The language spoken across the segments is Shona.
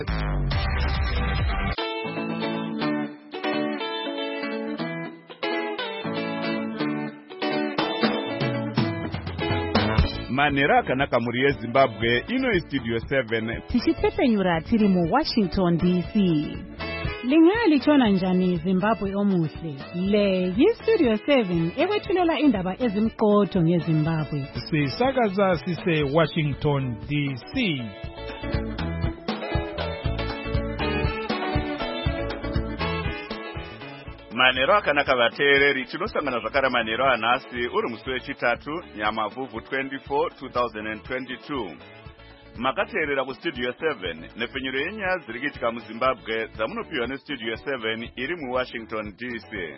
Manera akanaka muri yeZimbabwe ino Studio 7 tichitepenyura tiri mu Washington DC. Lingalitshona njani Zimbabwe omuhle? Le yiStudio 7 ekwethulela indaba ezimqotho ngeZimbabwe. Sisakaza sise Washington DC. Manero akanaka vateereri tinosangana zvakare manero anhasi uri musi wechitatu Nyamavhuvhu 24 2022. Makateerera kuStudio 7 nepfenyuro yenyaya dziri kuitika muZimbabwe dzamunopiwa neStudio 7 iri muWashington DC.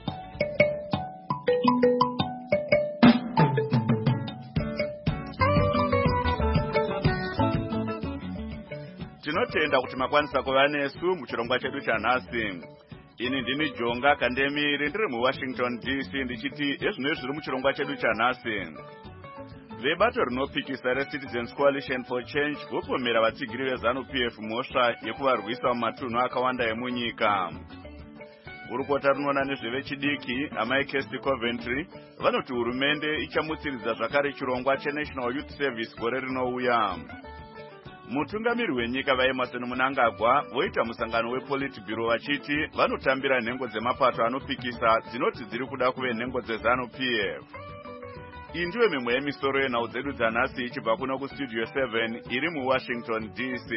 Tinotenda kuti makwanisa kuva nesu muchirongwa chedu chanhasi. Ini ndini Jonga Kandemiri ndiri muWashington DC ndichiti ezvino zviri muchirongwa chedu chanhasi. Vebato rinopikisa reCitizens Coalition for Change vopomera vatsigiri veZANU-PF mhosva yekuvarwisa mumatunhu akawanda emunyika. Gurukota rinoona nezvevechidiki amai Kesti Coventry vanoti hurumende ichamutsiridza zvakare chirongwa cheNational Youth Service gore rinouya. Mutungamiri wenyika vaEmmerson Mnangagwa voita musangano wePolitburo vachiti vanotambira nhengo dzemapato anopikisa dzinoti dziri kuda kuve nhengo dzeZANU-PF. Iyi ndiyo mimwe yemisoro yenhau dzedu dzanhasi ichibva kuno kuStudio 7 iri muWashington DC.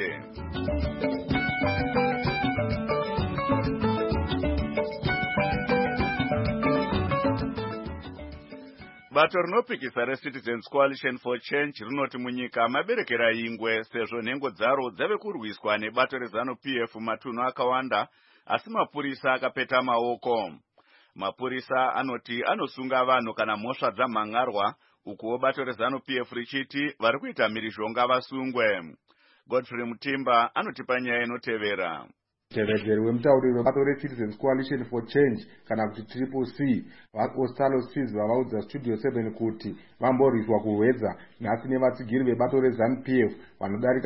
Bato rinopikisa reCitizens Coalition for Change rinoti munyika maberekera ingwe sezvo nhengo dzaro dzave kurwiswa nebato reZANU-PF matunhu akawanda, asi mapurisa akapeta maoko. Mapurisa anoti anosunga vanhu kana mhosva dzamhangarwa, ukuwo bato reZANU-PF richiti vari kuita mhirizhonga vasungwe. Godfrey Mutimba anotipa nyaya inotevera. Mutevedzeri wemutauriri webato reCitizens Coalition for Change kana kuti CCC vaOstalo Sizva vaudza Studio 7 kuti vamborwiswa kuhwedza nhasi nevatsigiri vebato reZANU-PF vanodarika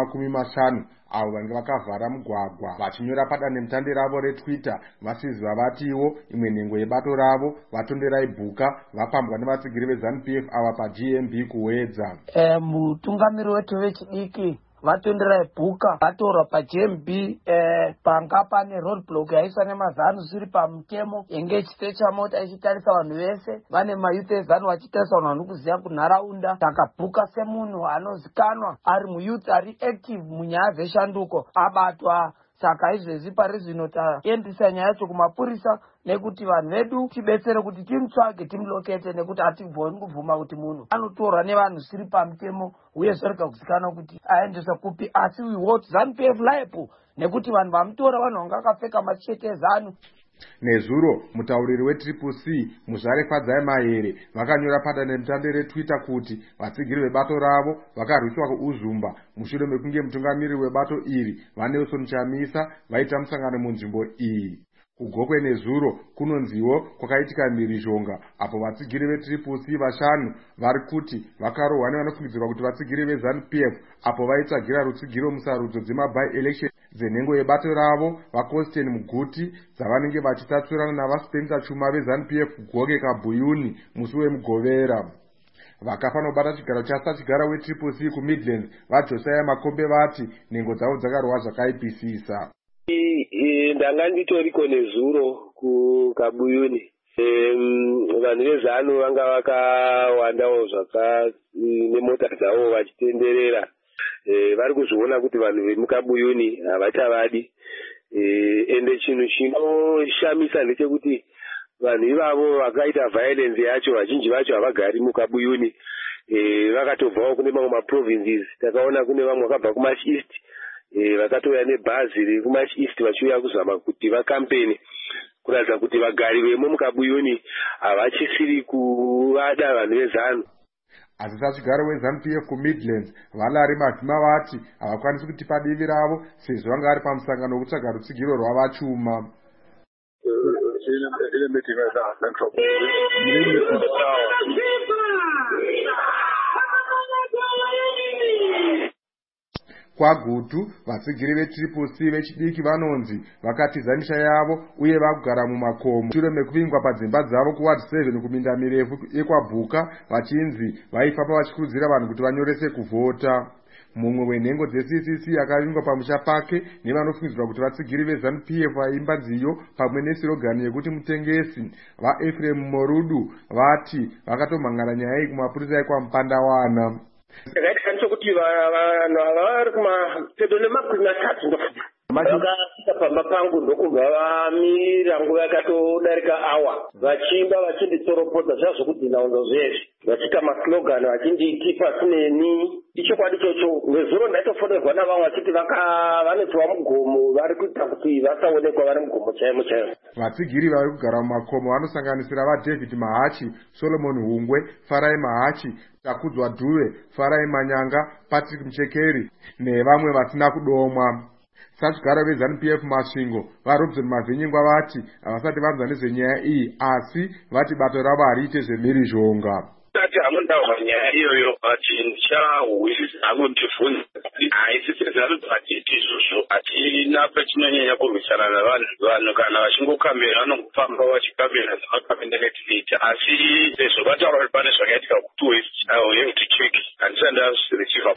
150 avo vange vakavhara mugwagwa vachinyora padandemutande ravo reTwitter. VaSizva vatiwo imwe nhengo yebato ravo vatonderai bhuka vapambwa nevatsigiri veZANU-PF ava paGMB kuhwedza. Mutungamiri wetu vechidiki vatonderai bhuka vatorwa paGMB panga pane roadblock yaiswa nemazanu zviri pamutemo yenge ichitecha mota ichitarisa vanhu vese vane mayuth ezanu vachitarisa vanhu vanokuziva kunharaunda. Saka bhuka semunhu anozikanwa ari muyuth ari active munyaya dzeshanduko abatwa. Saka izvezvi pari zvino taendesa nyaya yacho kumapurisa nekuti vanhu vedu tibetsere kuti timutsvage timulokete nekuti hatigoni kubvuma kuti munhu anotorwa nevanhu zviri pamutemo uye zvorega kuzikanwa kuti aendeswa kupi. Asi we hold ZANU-PF liable nekuti vanhu vamutora vanhu vanga vakapfeka machete ezanu. Nezuro mutauriri weCCC Muzvare Fadzai Mahere vakanyora padandemutande reTwitter kuti vatsigiri vebato ravo vakarwiswa kuUzumba mushure mekunge mutungamiri webato iri vaNelson Chamisa vaita musangano munzvimbo iyi. Kugokwe nezuro kunonziwo kwakaitika mhirizhonga apo vatsigiri veCCC vashanu vari kuti vakarohwa nevanofungidzirwa kuti vatsigiri veZANU-PF apo vaitsvagira rutsigiro musarudzo dzemaby election dzenhengo yebato ravo vaCosten Muguti dzavanenge vachitatsurana navaSpencer Chuma veZANU-PF kugoke kaBuyuni musi wemugovera. Vakafa nobata chigaro chasachigara weCCC kuMidlands vaJosiah Makombe vati nhengo dzavo dzakarohwa zvakaipisisa. Ndanga nditoriko nezuro kuKabuyuni. Vanhu vezanu vanga vakawandawo nemota dzavo vachitenderera. Vari kuzviona kuti vanhu vemukabuyuni havachavadi. Ende chinhu chinoshamisa ndechekuti vanhu ivavo vakaita violence yacho vazhinji vacho havagari mukabuyuni. Vakatobvawo kune mamwe maprovinces. Takaona kune vamwe vakabva kuMarch East. Vakatouya nebhazi rekuMarch East vachiuya kuzama kuti vakampeni kuratidza kuti vagari vemo mukabuyuni havachisiri kuvada vanhu vezanu. Asi sachigaro weZANU-PF kuMidlands Valari Mavhima vati havakwanisi kutipa divi ravo sezvo vanga vari pamusangano wekutsvaga rutsigiro rwavachuma. kwagutu vatsigiri vetriple C vechidiki vanonzi vakatiza misha yavo uye vakugara mumakomo shure mekuvingwa padzimba dzavo kuward 7 kuminda mirefu yekwabhuka vachinzi vaifamba vachikurudzira vanhu kuti vanyorese kuvhota. Mumwe wenhengo dzeCCC akavingwa pamusha pake nevanofungidzirwa kuti vatsigiri veZANU-PF vaimba nziyo pamwe nesirogani yekuti mutengesi. VaEphraim Morudu vati vakatomhangana nyaya iyi kumapurisa ekwaMupandawana. Ndakaita kuti vanhu ava vari kumapedo nemakumi matatu vakasvika pamba pangu ndokubva vamirira nguva yakatodarika awa vachimba vachinditsoropodza zvazvokuti ndaundo zvezvi vachita maslogani vachinditi pasineni. Ichokwadi ichocho ngezuro ndaitofonerwa navamwe vachiti vanetiwa mugomo vari kuita kuti vasaonekwa vari mugomo chaimo chaimo. Vatsigiri vari kugara mumakomo vanosanganisira vaDavid Mahachi, Solomon Hungwe, Farai Mahachi, Takudzwa Dhuve, Farai Manyanga, Patrick Mchekeri nevamwe vasina kudomwa. Satsvigara veZANU-PF Masvingo vaRobson Mavhinyingwa vati havasati vanzwa nezvenyaya iyi asi vati bato ravo hariite zvemhirizhonga. Tati hamundaura nyaya iyoyo ati ndichahwisisa hangu ndibvunza haisi sezvarudzvatiti izvozvo hatina patinonyanya kurwisana navanhu kana vachingokamera vanongofamba vachikamera zvavakamenda netiita asi sezvo vataura kuti pane zvakaitika kuTwist have to check handisati ndazvireceiva.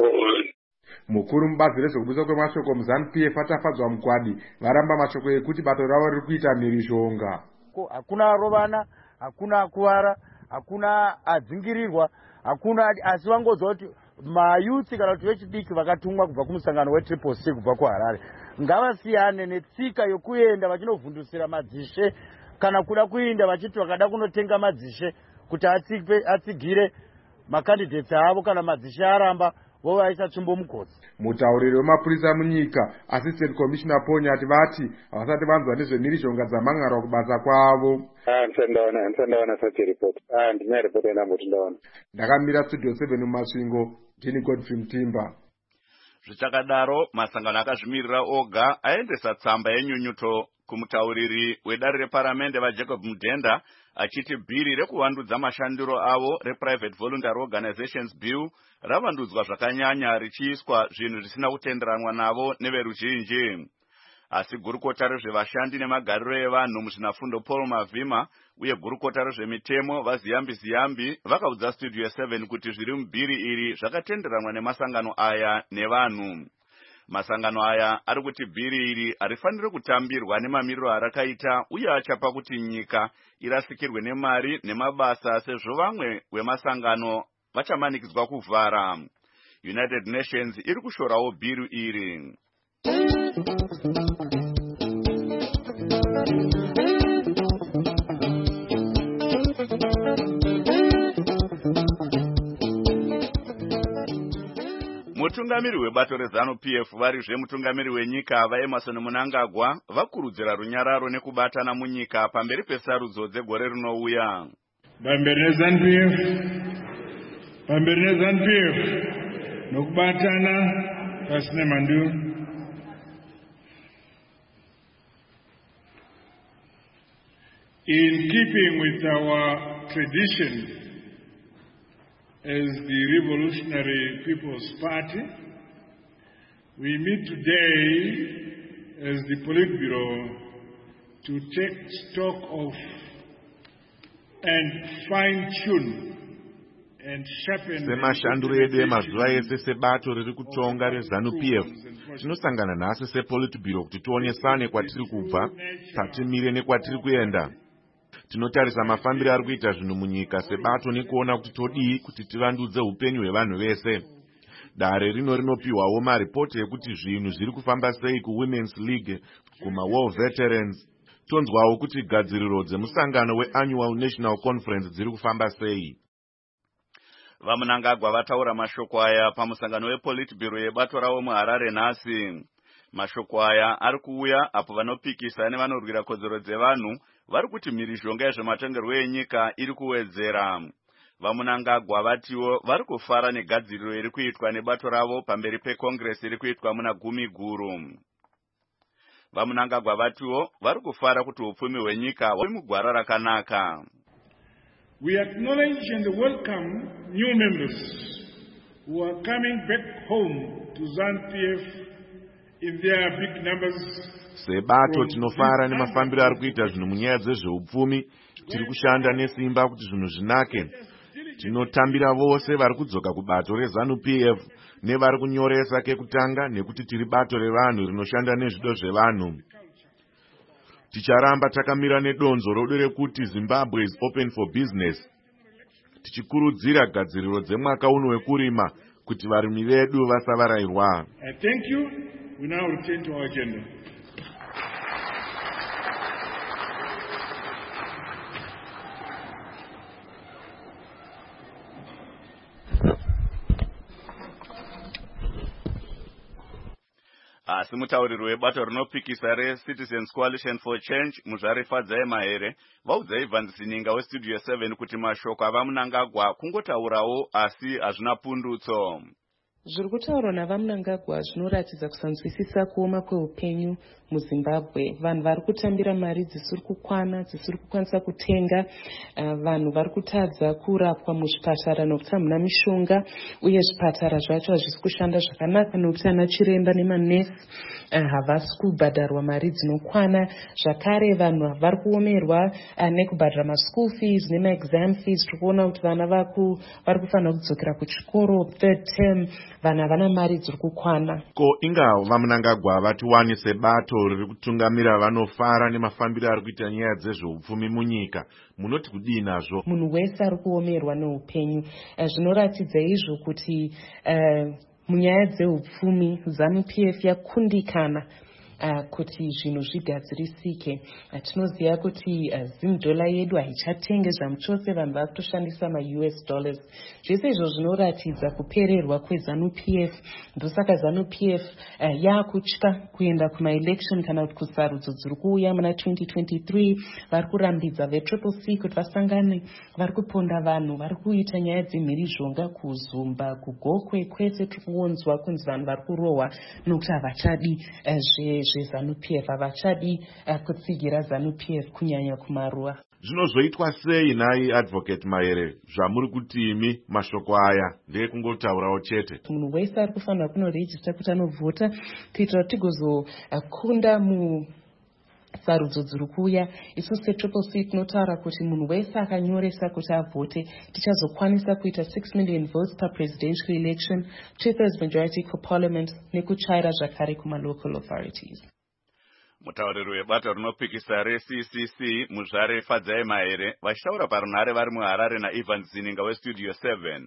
Mukuru mubazi rezvekubusa kwemashoko muZANU-PF atafadzwa mugwadi varamba mashoko ekuti bato ravo riri kuita mhirizhonga. Hakuna arovana, hakuna akuvara, hakuna adzingirirwa, hakuna asi vangodzwa kuti mayutsi kana kuti vechidiki vakatumwa kubva kumusangano weTriple C kubva kuHarare ngavasiyane netsika yokuenda vachinovhundusira madzishe kana kuda kuenda vachiti vakada kunotenga madzishe kuti atsigire makandidates avo kana madzishe aramba vovaisa tsvimbo mugodzi. Mutauriri wemapurisa munyika Assistant Commissioner Ponyati vati havasati vanzwa nezvemhirizhonga dzamhangarwa kubasa kwavo. Handisati sachi report. Ndine report endamboti ndaona. Ndakamira studio 7 mumasvingo ndini Godfrey Mtimba. Zvichakadaro masangano akazvimirira oga aendesa tsamba yenyunyuto kumutauriri wedare reparamende vaJacob Mudhenda achiti bhiri rekuvandudza mashandiro avo rePrivate Voluntary Organizations Bill ravandudzwa zvakanyanya richiiswa zvinhu zvisina kutenderanwa navo neveruzhinji. Asi gurukota rezvevashandi nemagariro evanhu muzvinafundo Paul Mavhima uye gurukota rezvemitemo vaZiyambi vakaudza Studio 7 kuti zviri mubhiri iri zvakatenderanwa nemasangano aya nevanhu. Masangano aya ari kuti bhiri iri harifaniri kutambirwa nemamiriro arakaita uye achapa kuti nyika irasikirwe nemari nemabasa sezvo vamwe wemasangano vachamanikidzwa kuvhara. United Nations iri kushorawo bhiri iri. Mutungamiri webato reZANU-PF varizve mutungamiri wenyika vaEmerson Mnangagwa vakurudzira runyararo nekubatana munyika pamberi pesarudzo dzegore rinouya. Pamberi neZANU-PF nokubatana pasina mandu. In keeping with our tradition as the Revolutionary People's Party, we meet today as the Politburo to take stock of and fine-tune and sharpen. Semashanduro edu emazuva ese sebato riri kutonga reZANU-PF tinosangana nhasi sePolitburo kuti tionesane kwatiri kubva patimire nekwatiri kuenda. Tinotarisa mafambiro ari kuita zvinhu munyika sebato nekuona kuti todii kuti tivandudze upenyu hwevanhu vese. Dare rino rinopiwawo maripoti ekuti zvinhu zviri kufamba sei kuWomen's League kumaWar Veterans. Tonzwawo kuti gadziriro dzemusangano weAnnual National Conference dziri kufamba sei. VaMnangagwa vataura mashoko aya pamusangano wePolitburo yebato ravo muHarare nhasi. Mashoko aya ari kuuya apo vanopikisa nevanorwira kodzero dzevanhu vari kuti mhirizhonga yezvematongerwo enyika iri kuwedzera. VaMnangagwa vatiwo vari kufara negadziriro iri kuitwa nebato ravo pamberi peCongress iri kuitwa muna Gumi Guru. VaMnangagwa vatiwo vari kufara kuti upfumi hwenyika huri mugwara rakanaka. We acknowledge and welcome new members who are coming back home to ZANU-PF in their big numbers. Sebato tinofara nemafambiro ari kuita zvinhu munyaya dzezveupfumi. Tiri kushanda nesimba kuti zvinhu zvinake. Tinotambira vose vari kudzoka kubato reZANU-PF nevari kunyoresa kekutanga nekuti tiri bato revanhu rinoshanda nezvido zvevanhu. Ticharamba takamira nedonzo rodo rekuti Zimbabwe is open for business. Tichikurudzira gadziriro dzemwaka uno wekurima kuti varimi vedu vasavarayirwa. Thank you. We now return to our agenda. Asi mutauriri webato rinopikisa reCitizens Coalition for Change muzvarefadzai mahere vaudzai Vanzininga westudio 7 kuti mashoko avaMnangagwa kungotaurawo asi hazvina pundutso. Zviri kutaurwa navaMnangagwa zvinoratidza kusanzwisisa kuoma kweupenyu muZimbabwe. Vanhu vari kutambira mari dzisiri kukwana, dzisiri kukwanisa kutenga. Vanhu vari kutadza kurapwa muzvipatara nokuti hamuna mishonga, uye zvipatara zvacho hazvisi kushanda zvakanaka nokuti ana chiremba nemanesi havasi kubhadharwa mari dzinokwana. Zvakare vanhu vari kuomerwa nekubhadhara maschool fees nemaexam fees. Tiri kuona kuti vana vari kufanira kudzokera kuchikoro third term. Vanhu havana mari dziri kukwana. Ko inga vaMnangagwa vatiwani sebato riri kutungamira vanofara nemafambiro ari kuita nyaya dzezveupfumi munyika, munoti kudii nazvo? Munhu wese ari kuomerwa neupenyu. Zvinoratidza izvo kuti munyaya dzeupfumi ZANU-PF yakundikana kuti zvinhu zvigadzirisike. Tinoziva kuti ZimDola yedu haichatenge zvamuchose, vanhu vari kutoshandisa maUS dollars. Zvese izvo zvinoratidza kupererwa kweZANU-PF. Ndosaka ZANU-PF yakutya kuenda kumaelection kana kuti kusarudzo dziri kuuya muna 2023. Vari kurambidza veCCC kuti vasangane, vari kuponda vanhu, vari kuita nyaya dzemhirizhonga kuZumba, kuGokwe. Kwese tiri kuonzwa kunzi vanhu vari kurohwa nokuti havachadi zveZANU-PF, havachadi kutsigira ZANU-PF kunyanya kumaruwa. Zvinozoitwa sei nhai Advocate Mahere zvamuri kuti imi mashoko aya ndeekungotaurawo chete? Munhu wese ari kufanira kunorejista kuti anovhota kuitira kuti tigozokunda sarudzo dziri kuuya. Isu seCCC tinotaura kuti munhu wese akanyoresa kuti avhote tichazokwanisa kuita 6 million votes per presidential election, 2/3 majority for parliament nekuchaira zvakare kuma-local authorities. Mutauriri webato rinopikisa reCCC muzvarefadzai mahere vachitaura parunhare vari muHarare naIvan Zininga westudio 7.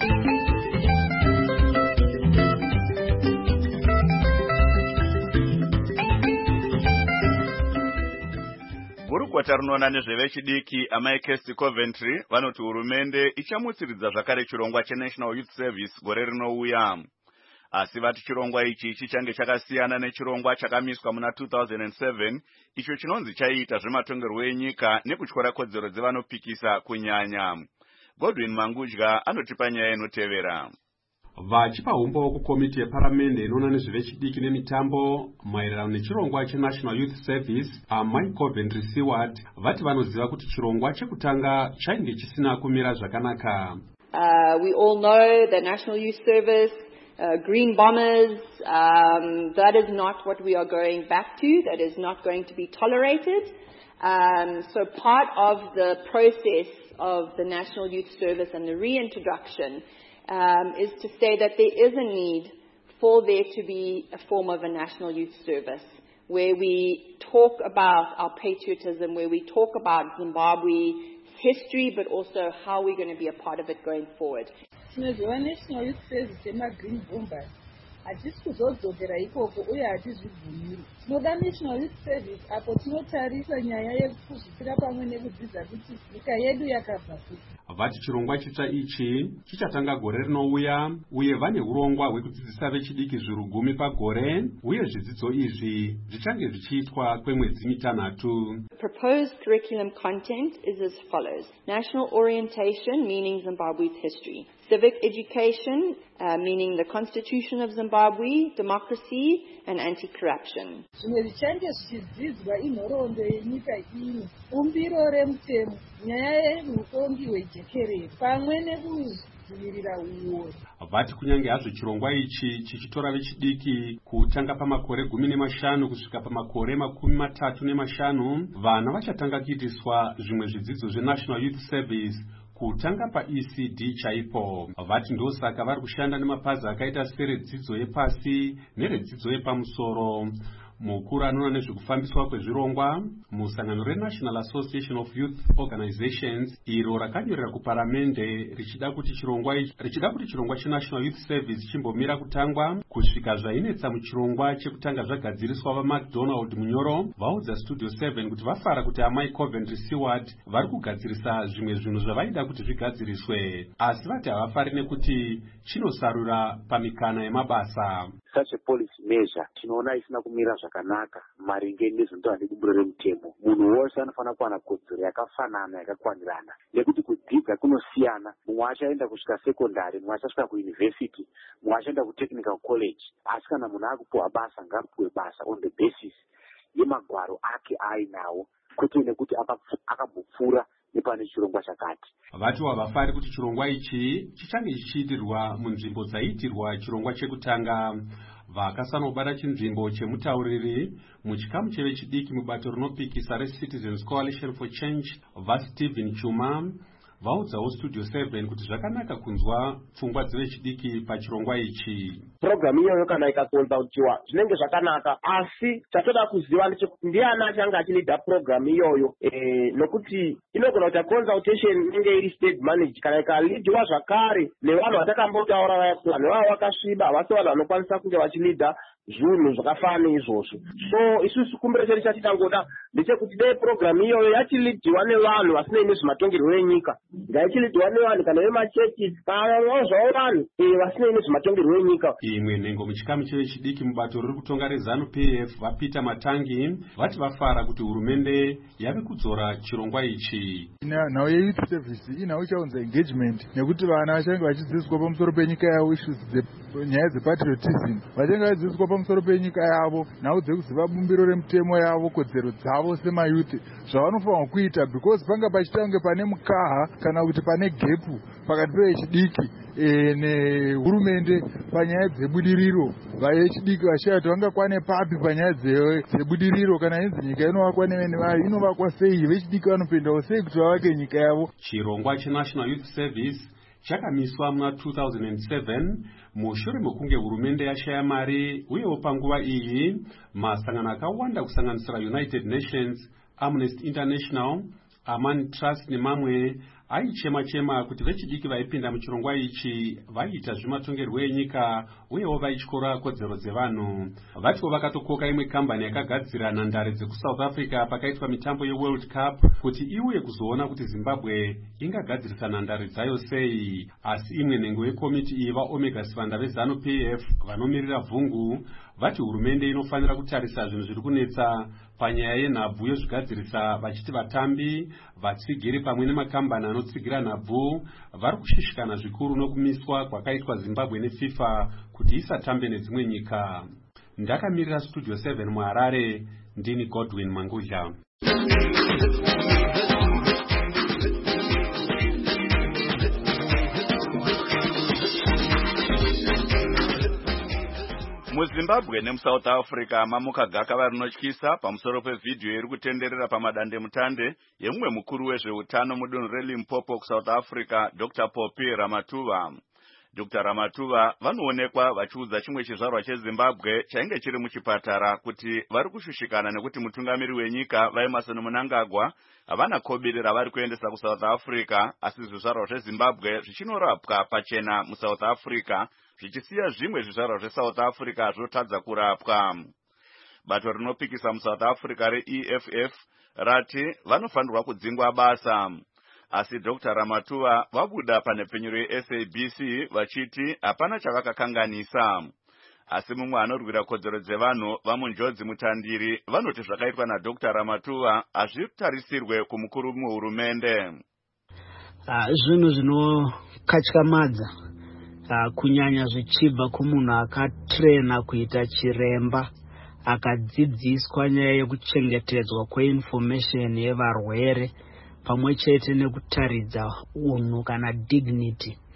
Gurukota rinoona nezvevechidiki amaikesti Coventry vanoti hurumende ichamutsiridza zvakare chirongwa cheNational Youth Service gore rinouya. Asi vati chirongwa ichi chichange chakasiyana nechirongwa chakamiswa muna 2007 icho chinonzi chaiita zvematongerwo enyika nekutyora kodzero dzevanopikisa kunyanya. Godwin Mangudya anotipa nyaya inotevera. Vachipa umbo kukomiti yeparamende inoona nezvevechidiki nemitambo maererano nechirongwa cheNational Youth Service, Mike Coventry Seward vati vanoziva kuti chirongwa chekutanga chainge chisina kumira zvakanaka. We all know the National Youth Service, Green Bombers, that is not what we are going back to. That is not going to be tolerated. So part of the process of the National Youth Service and the reintroduction is to say that there is a need for there to be a form of a National Youth Service where we talk about our patriotism, where we talk about Zimbabwe's history, but also how we're going to be a part of it going forward. National Youth Service Green Bombers hatisi kuzodzokera ikoko uye hatizvibvumiri. Tinoda National Youth Service apo tinotarisa nyaya yekuzvisira pamwe nekudzidza kuti nyika yedu yakabva kuti. Vati chirongwa chitsva ichi chichatanga gore rinouya uye vane urongwa hwekudzidzisa vechidiki zviuru 10 pagore uye zvidzidzo izvi zvichange zvichiitwa kwemwedzi mitanhatu. Proposed curriculum content is as follows: national orientation, meaning Zimbabwe's history; civic education, meaning the Constitution of Zimbabwe, democracy and anti-corruption. Zvimwe zvichange zvichidzidzwa inhoroondo yenyika ino, umbiro remutemo, nyaya yehutongi hwejekerere, pamwe kudzivirira uori. Vati kunyange hazvo chirongwa ichi chichitora vechidiki kutanga pamakore 15 kusvika pamakore 35, vana vachatanga kuitiswa zvimwe zvidzidzo zveNational Youth Service kutanga paECD chaipo. Vati ndosaka vari kushanda nemapazi akaita seredzidzo yepasi neredzidzo yepamusoro. Mukuru anoona nezvekufambiswa kwezvirongwa musangano reNational Association of Youth Organizations iro rakanyorera kuparamende richida kuti chirongwa cheNational Youth Service chimbomira kutangwa kusvika zvainetsa muchirongwa chekutanga zvagadziriswa vaMcDonald Munyoro vaudza Studio 7 kuti vafara kuti amai Coventry Seward vari kugadzirisa zvimwe zvinhu zvavaida kuti zvigadziriswe, asi vati havafari nekuti chinosarura pamikana yemabasa. Such a policy measure tinoona isina kumira zvakanaka maringe nezvinotaura nebumbiro remutemo. Munhu wose anofanira kuwana kodzero yakafanana yakakwanirana, nekuti kudzidza kunosiyana. Mumwe achaenda kusvika sekondari, mumwe achasvika kuuniversity, mumwe achaenda kutechnical college. Asi kana munhu akupuwa basa, ngapuwe basa on the basis yemagwaro ake ainawo, kwete nekuti akambopfuura nepane chirongwa chakati. Vati havafari kuti chirongwa ichi chichange chichiitirwa munzvimbo dzaiitirwa chirongwa chekutanga. Vakasanobata chinzvimbo chemutauriri muchikamu chevechidiki mubato rinopikisa reCitizens Coalition for Change vaStephen Chuma vaudzawo Studio 7 kuti zvakanaka kunzwa pfungwa dzevechidiki pachirongwa ichi. Programu iyoyo kana ikakonzautiwa zvinenge zvakanaka, asi chatoda kuziva ndechekuti ndiani achanga achilidha programu iyoyo, nokuti inogona kuti consultation inenge iri state managed kana ikalidhiwa zvakare nevanhu vatakambotaura vaya kuti vanhu vavo vakasviba, havasi vanhu vanokwanisa kunge vachilidha zvinhu zvakafanana izvozvo. So isusu kumbiro chedu chatidangoda ndechekuti dei programu iyoyo yachilidhiwa nevanhu vasinei nezvematongerwo enyika, ngaichilidhiwa nevanhu kana vemachechi kana zvavo vanhu vasinei nezvematongerwo enyika. Imwe nhengo muchikamu chevechidiki mubato riri kutonga reZANU-PF vaPeter Matangi vati vafara kuti hurumende yave kudzora chirongwa ichi. Nhau yeYouth Service inhau ichaunza engagement, nekuti vana vachange vachidzidziswa pamusoro penyika yavo, issues nyaya dzepatriotism, vachange vachidzidziswa pamusoro penyika yavo, nhau dzekuziva bumbiro remutemo yavo, kodzero dzavo semayuthi zvavanofanirwa kuita, because panga pachitange pane mukaha kana kuti pane gepu pakati pevechidiki nehurumende panyaya dzebudiriro. Vechidiki vachati vangakwane papi panyaya dzebudiriro, kana inzi nyika inovakwa nevene vayo, inovakwa sei? Vechidiki vanopindawo sei kuti vavake nyika yavo? Chirongwa cheNational Youth Service chakamiswa muna 2007 mushure mekunge hurumende yashaya mari, uyewo panguva iyi masangano akawanda kusanganisira United Nations, Amnesty International, Amani Trust nemamwe aichema kuti vechidiki vaipinda muchirongwa ichi vaiita zvimatongerwo enyika uyewo vaityora kodzero dzevanhu. Vatiwo vakatokoka imwe kambani yakagadzira nhandare dzekuSouth Africa pakaitwa mitambo yeWorld Cup kuti iuye kuzoona kuti Zimbabwe ingagadzirisa nhandare dzayo sei. Asi imwe nhengo yekomiti iyi vaOmega Sivanda veZANU-PF vanomirira vhungu vati hurumende inofanira kutarisa zvinhu zviri kunetsa panyaya yenhabvu yozvigadzirisa, vachiti vatambi, vatsigiri pamwe nemakambani anotsigira nhabvu vari kushishikana zvikuru nokumiswa kwakaitwa Zimbabwe neFIFA kuti isatambe nedzimwe nyika. Ndakamirira Studio 7 muHarare, ndini Godwin Mangudla. MuZimbabwe nemuSouth Africa mamuka gakava rinotyisa pamusoro pevhidhiyo iri kutenderera pamadandemutande yemumwe mukuru wezveutano mudunhu reLimpopo kuSouth Africa, Dr. Poppy Ramatuva. Dr. Ramatuva vanoonekwa vachiudza chimwe chizvarwa cheZimbabwe chainge chiri muchipatara kuti vari kushushikana nekuti mutungamiri wenyika vaEmmerson Mnangagwa havana kobiri ravari kuendesa kuSouth Africa, asi zvizvarwa zveZimbabwe zvichinorapwa pachena muSouth Africa zvichisiya zvimwe zvizvarwa zveSouth Africa zvotadza kurapwa. Bato rinopikisa muSouth Africa reEFF rati vanofanirwa kudzingwa basa. Asi Dr. Ramatuva vabuda panhepfenyuro yeSABC vachiti hapana chavakakanganisa. Asi mumwe anorwira kodzero dzevanhu vamunjodzi mutandiri vanoti zvakaitwa naDr. Ramatuva hazvitarisirwe kumukuru muhurumende. Zvinhu zvinokatyamadza, kunyanya zvichibva kumunhu akatrena kuita chiremba, akadzidziswa nyaya yekuchengetedzwa kweinformation yevarwere pamwe chete nekutaridza unhu kana dignity.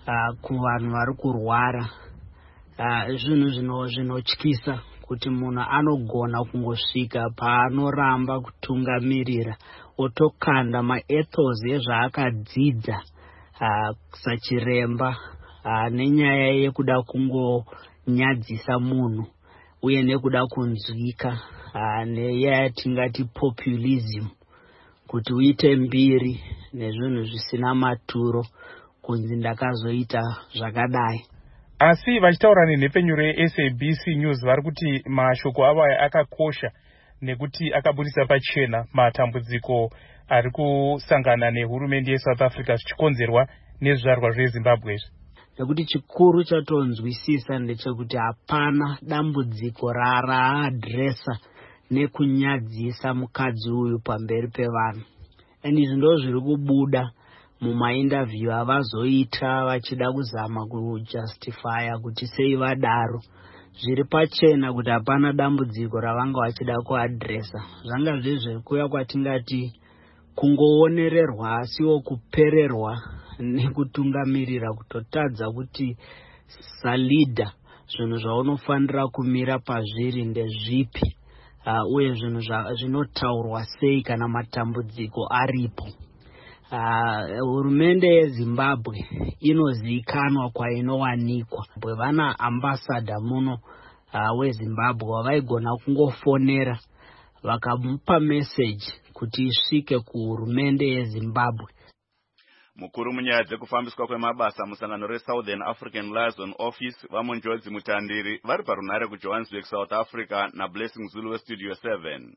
kuvanhu vari kurwara. Zvinhu zvinotyisa kuti munhu anogona kungosvika paanoramba kutungamirira otokanda maethos ezvaakadzidza sachiremba nenyaya yekuda kungonyadzisa munhu uye nekuda kunzwika nenyaya tingati populism, kuti uite mbiri nezvinhu zvisina maturo kunzi ndakazoita zvakadai. Asi vachitaura nenhepfenyuro yeSABC News vari kuti mashoko avo akakosha nekuti akabudisa pachena matambudziko ari kusangana nehurumende yeSouth Africa zvichikonzerwa nezvizvarwa zveZimbabwe. Nekuti chikuru chatonzwisisa ndechekuti hapana dambudziko raadresa nekunyadzisa mukadzi uyu pamberi pevanhu. Izvi ndo zviri kubuda mumainterview avazoita vachida kuzama kujustifya kuti sei vadaro. Zviri pachena kuti hapana dambudziko ravanga vachida kuadresa. Zvanga zviri kuya kwatingati kungoonererwa asiwo kupererwa nekutungamirira, kutotadza kuti salida zvinhu zvaunofanira kumira pazviri ndezvipi uye zvinhu zvinotaurwa sei kana matambudziko aripo. Hurumende yeZimbabwe inozivikanwa kwainowanikwa. Vana ambassador muno weZimbabwe wavaigona kungofonera vakamupa message kuti isvike kuhurumende yeZimbabwe. Mukuru munyaya dzekufambiswa kwemabasa musangano reSouthern African Liaison Office vamunjodzi mutandiri vari parunare kuJohannesburg, South Africa naBlessing Zulu weStudio 7.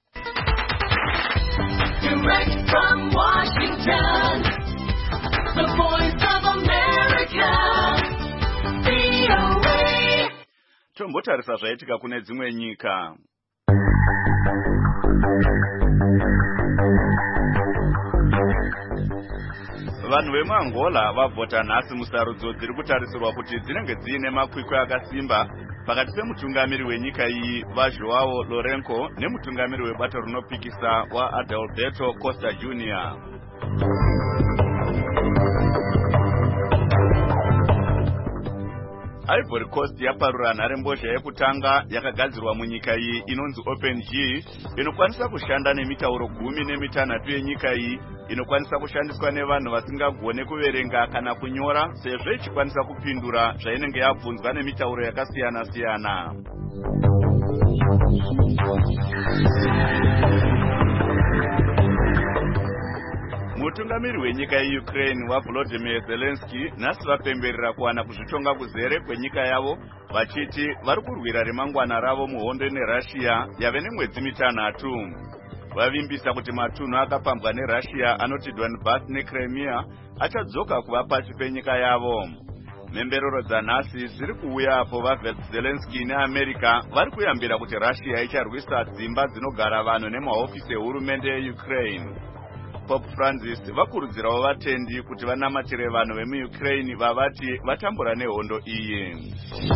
Direct from Washington, the voice of America, VOA. Tombotarisa zvaitika kune dzimwe nyika. Vanhu vemuAngola vavhota nhasi musarudzo dziri kutarisirwa kuti dzinenge dziine makwikwi akasimba pakati pemutungamiri wenyika iyi vaJoao Lourenco nemutungamiri webato rinopikisa waAdalberto Costa Jr. Ivory Coast yaparura nharembozha yekutanga yakagadzirwa munyika iyi inonzi OpenG, inokwanisa kushanda nemitauro 16 yenyika iyi, inokwanisa kushandiswa nevanhu vasingagone kuverenga kana kunyora, sezvo ichikwanisa kupindura zvainenge yabvunzwa nemitauro yakasiyana-siyana. Mutungamiri wenyika yeUkraine waVolodymyr Zelensky nhasi vapemberera kuwana kuzvitonga kuzere kwenyika yavo, vachiti vari kurwira remangwana ravo muhondo neRussia yave nemwedzi 3. Vavimbisa kuti matunhu akapambwa neRussia anoti Donbas neCrimea achadzoka kuva pasi penyika yavo. Memberero dzanhasi dziri kuuya apo vaZelensky neAmerica vari kuyambira kuti Russia icharwisa dzimba dzinogara vanhu nemahofisi ehurumende yeUkraine. Pope Francis vakurudzirawo vatendi kuti vanamatire vanhu vemuUkraine vavati vatambura nehondo iyi.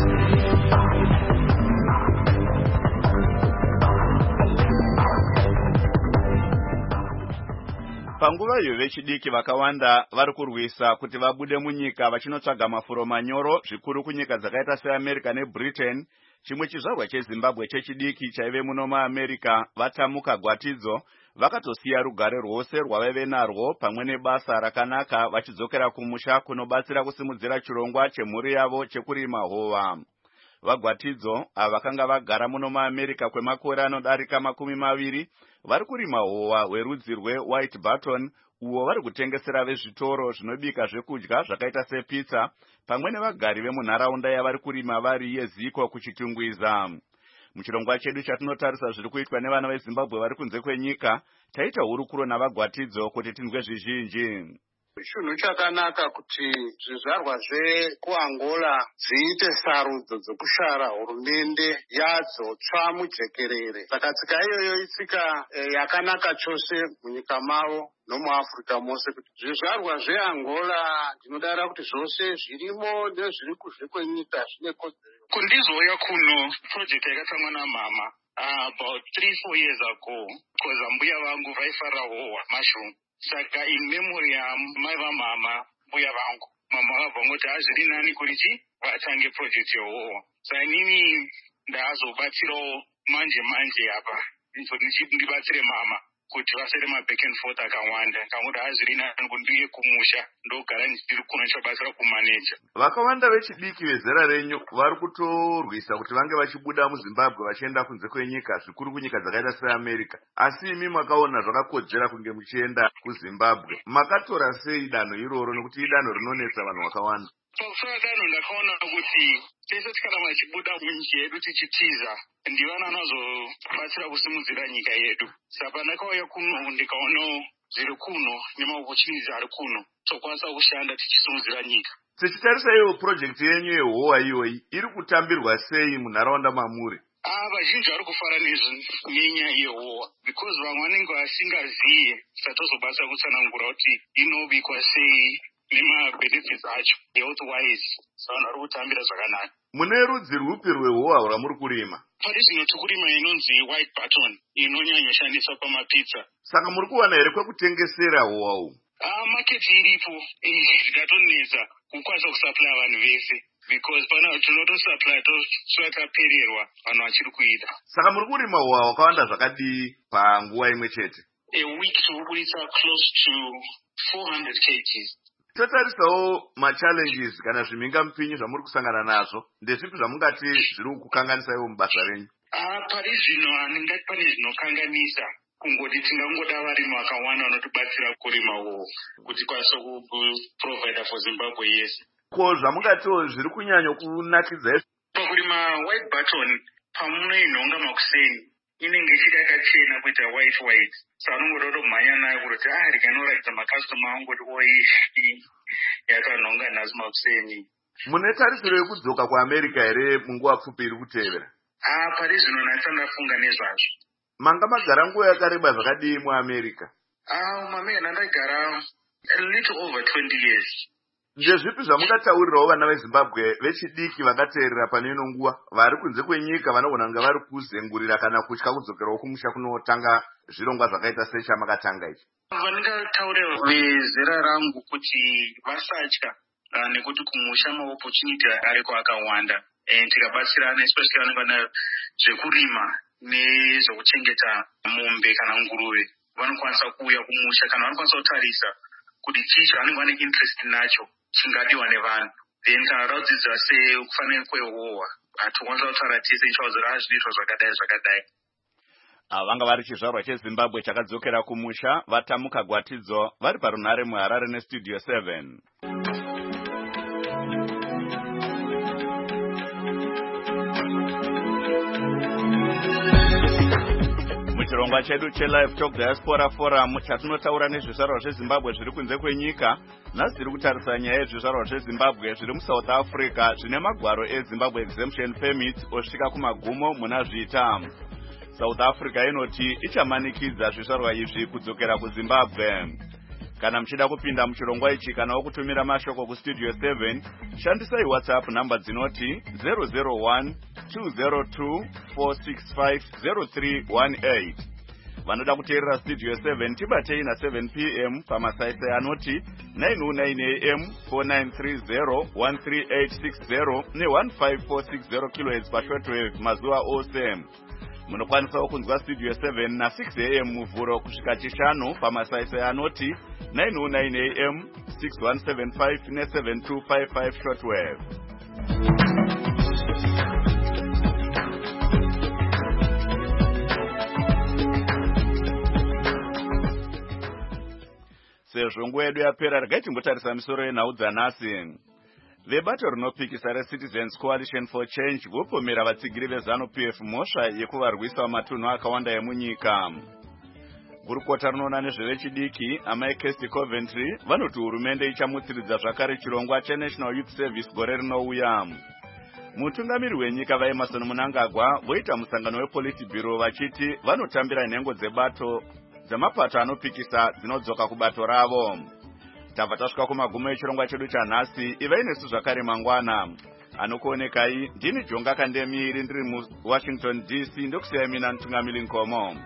Panguva iyo vechidiki vakawanda vari kurwisa kuti vabude munyika vachinotsvaga mafuro manyoro, zvikuru kunyika dzakaita seAmerica neBritain. Chimwe chizvarwa cheZimbabwe chechidiki chaive muno muAmerica vatamuka gwatidzo, vakatosiya rugare rwose rwavaive narwo pamwe nebasa rakanaka vachidzokera kumusha kunobatsira kusimudzira chirongwa chemhuri yavo chekurima hova. Vagwatidzo ava vakanga vagara muno muAmerica kwemakore anodarika 20 vari kurima hova werudzi rweWhite Button, uwo vari kutengesera vezvitoro zvinobika zvekudya zvakaita sepizza pamwe nevagari vemunharaunda yavari kurima vari yeZiko kuchitungwiza. Muchirongwa chedu chatinotarisa zviri kuitwa nevana veZimbabwe vari kunze kwenyika, taita hurukuro navagwatidzo kuti tinzwe zvizhinji. Chinhu chakanaka kuti zvizvarwa zvekuAngola dziite sarudzo dzokushara hurumende yadzo tsva mujekerere. Saka tsika iyoyo itsika yakanaka chose munyika mavo nomuAfrica mose, kuti zvizvarwa zveAngola ndinodara kuti zvose zvirimo nezviri kunze kwenyika zvine kodzero. Kundizouya kuno project yakatangwa namama about 3-4 years ago, because mbuya vangu vaifara howa mushroom. Saka in memory mai vamama mbuya vangu mama vakabva ngoti hazviri nani kuti vatange project yehowa. Saka inini ndazobatsirawo manje apa ndibatsire mama kuti vasere maback and forth akawanda. Kanguti hazviri nani kuti ndiye kumusha ndogara ndiri kuno ndichabatsira kumaneja. Vakawanda vechidiki vezera renyu vari kutorwisa kuti vange vachibuda muZimbabwe vachienda kunze kwenyika, zvikuru kunyika dzakaita seAmerica. Asi imi makaona zvakakodzera kunge muchienda kuZimbabwe. Makatora sei danho iroro nekuti idanho rinonetsa vanhu vakawanda? Pakutora danho ndakaona kuti tese tikana vachibuda munyika yedu tichitiza ndivana vanozobatsira kusimudzira nyika yedu. Saka pandakauya kuno ndikaona zviri kuno nemaopportunities ari kuno tokwanisa kushanda tichisimudzira nyika. Tichitarisa iyo project yenyu yehowa iyoyi iri kutambirwa sei munharaunda mamuri? Vazhinji vari kufara nenyaya yehowa because vamwe vanenge vasingaziye satozobatsira kutsanangura kuti inobikwa sei nemabenefits acho health wise. Saka vanhu vari kutambira zvakanaka. Mune rudzi rwupi rwehowa rwamuri kurima? Pari zvino tikurima inonzi white button inonyanyoshandiswa pamapizza. Saka muri kuwana here kwekutengesera howa uhu? Market iripo zvikatonetsa kukwanisa kusupply vanhu vese because pana tinotosupply tosvika tapererwa vanhu vachiri kuita. Saka muri kurima howa wakawanda zvakadii panguva imwe chete? A week tinoburitsa close to 400 kgs. Totarisawo machallenges kana zvimhingamupinyi zvamuri kusangana nazvo, ndezvipi zvamungati zviri kukanganisa ivo mubasa renyu? Pari zvino handingati pane zvinokanganisa, kungoti tingangoda varimi vakawanda vanotibatsira kurima howa kuti kwanise kuprovida for Zimbabwe yese. Ko zvamungatiwo zviri kunyanya kunakidza pakurima white button pamunoinhonga makuseni inenge ichiri yakachena kuita white. Saka unongoda kutomhanya nayo kuti rikanoratidza makastoma angu kuti oi yakanhonga nhasi makuseni. Mune tarisiro yekudzoka kuAmerica here munguva pfupi iri kutevera? Pari zvino nhasi ndafunga nezvazvo. Manga magara nguva yakareba zvakadii muAmerica? Muamerica ndagara a little over 20 years. Ndezvipi zvamungataurirawo vana veZimbabwe vechidiki vakateerera pane ino nguva vari kunze kwenyika vanogona kunge vari kuzengurira kana kutya kudzokerawo kumusha kunotanga zvirongwa zvakaita sechamakatanga ichi? Vandingataurira vezera rangu kuti vasatya nekuti kumusha maopportunity ariko akawanda tikabatsirana especially vanenge vane zvekurima nezvekuchengeta mombe kana nguruve vanokwanisa kuuya kumusha kana vanokwanisa kutarisa kuti chii chavanenge vane interest nacho chingadiwa nevanhu. Then kana raudzidzira sekufanira kwehowa hatikwanisa kutaura tese ichaudzira zvinoitwa zvakadai. Vanga vari chizvarwa cheZimbabwe chakadzokera kumusha vatamuka gwatidzo vari parunhare muHarare nestudio 7. Muchirongwa chedu cheLive Talk Diaspora Forum chatinotaura nezvizvarwa zveZimbabwe zviri kunze kwenyika, nhasi tiri kutarisa nyaya yezvizvarwa zveZimbabwe zviri muSouth Africa zvine magwaro eZimbabwe Exemption Permit osvika kumagumo muna zvita. South Africa inoti ichamanikidza zvizvarwa izvi kudzokera kuZimbabwe. Kana muchida kupinda muchirongwa ichi kana kutumira mashoko kustudio 7, shandisai WhatsApp namba dzinoti 001 202 465 0318. Vanoda kuteerera studio 7 tibatei na 7 p.m. pamasaisai anoti 909 am 4930 13860 ne15460 kHz pashortwave mazuva ose. Munokwanisawo kunzwa studio 7 na 6 am muvhuro kusvika chishanu pamasaisai anoti 909 am 6175 ne7255 shortwave. Sezvo nguva yedu yapera, regai timbotarisa misoro yenhau dzanhasi. Vebato rinopikisa reCitizens Coalition for Change vopomera vatsigiri veZANU-PF mhosva yekuvarwisa vamatunhu akawanda emunyika. Gurukota rinoona nezvevechidiki amai Kirsty Coventry vanoti hurumende ichamutsiridza zvakare chirongwa cheNational Youth Service gore rinouya. Mutungamiri wenyika vaEmmerson Mnangagwa voita musangano wePolitburo vachiti vanotambira nhengo dzebato dzemapato anopikisa dzinodzoka kubato ravo. Tabva tasvika kumagumo echirongwa chedu chanhasi. Ivai nesu zvakare mangwana. Anokuonekai ndini Jonga Kandemiri ndiri muWashington DC ndokusiyai mina Mutungamiri Nkomo.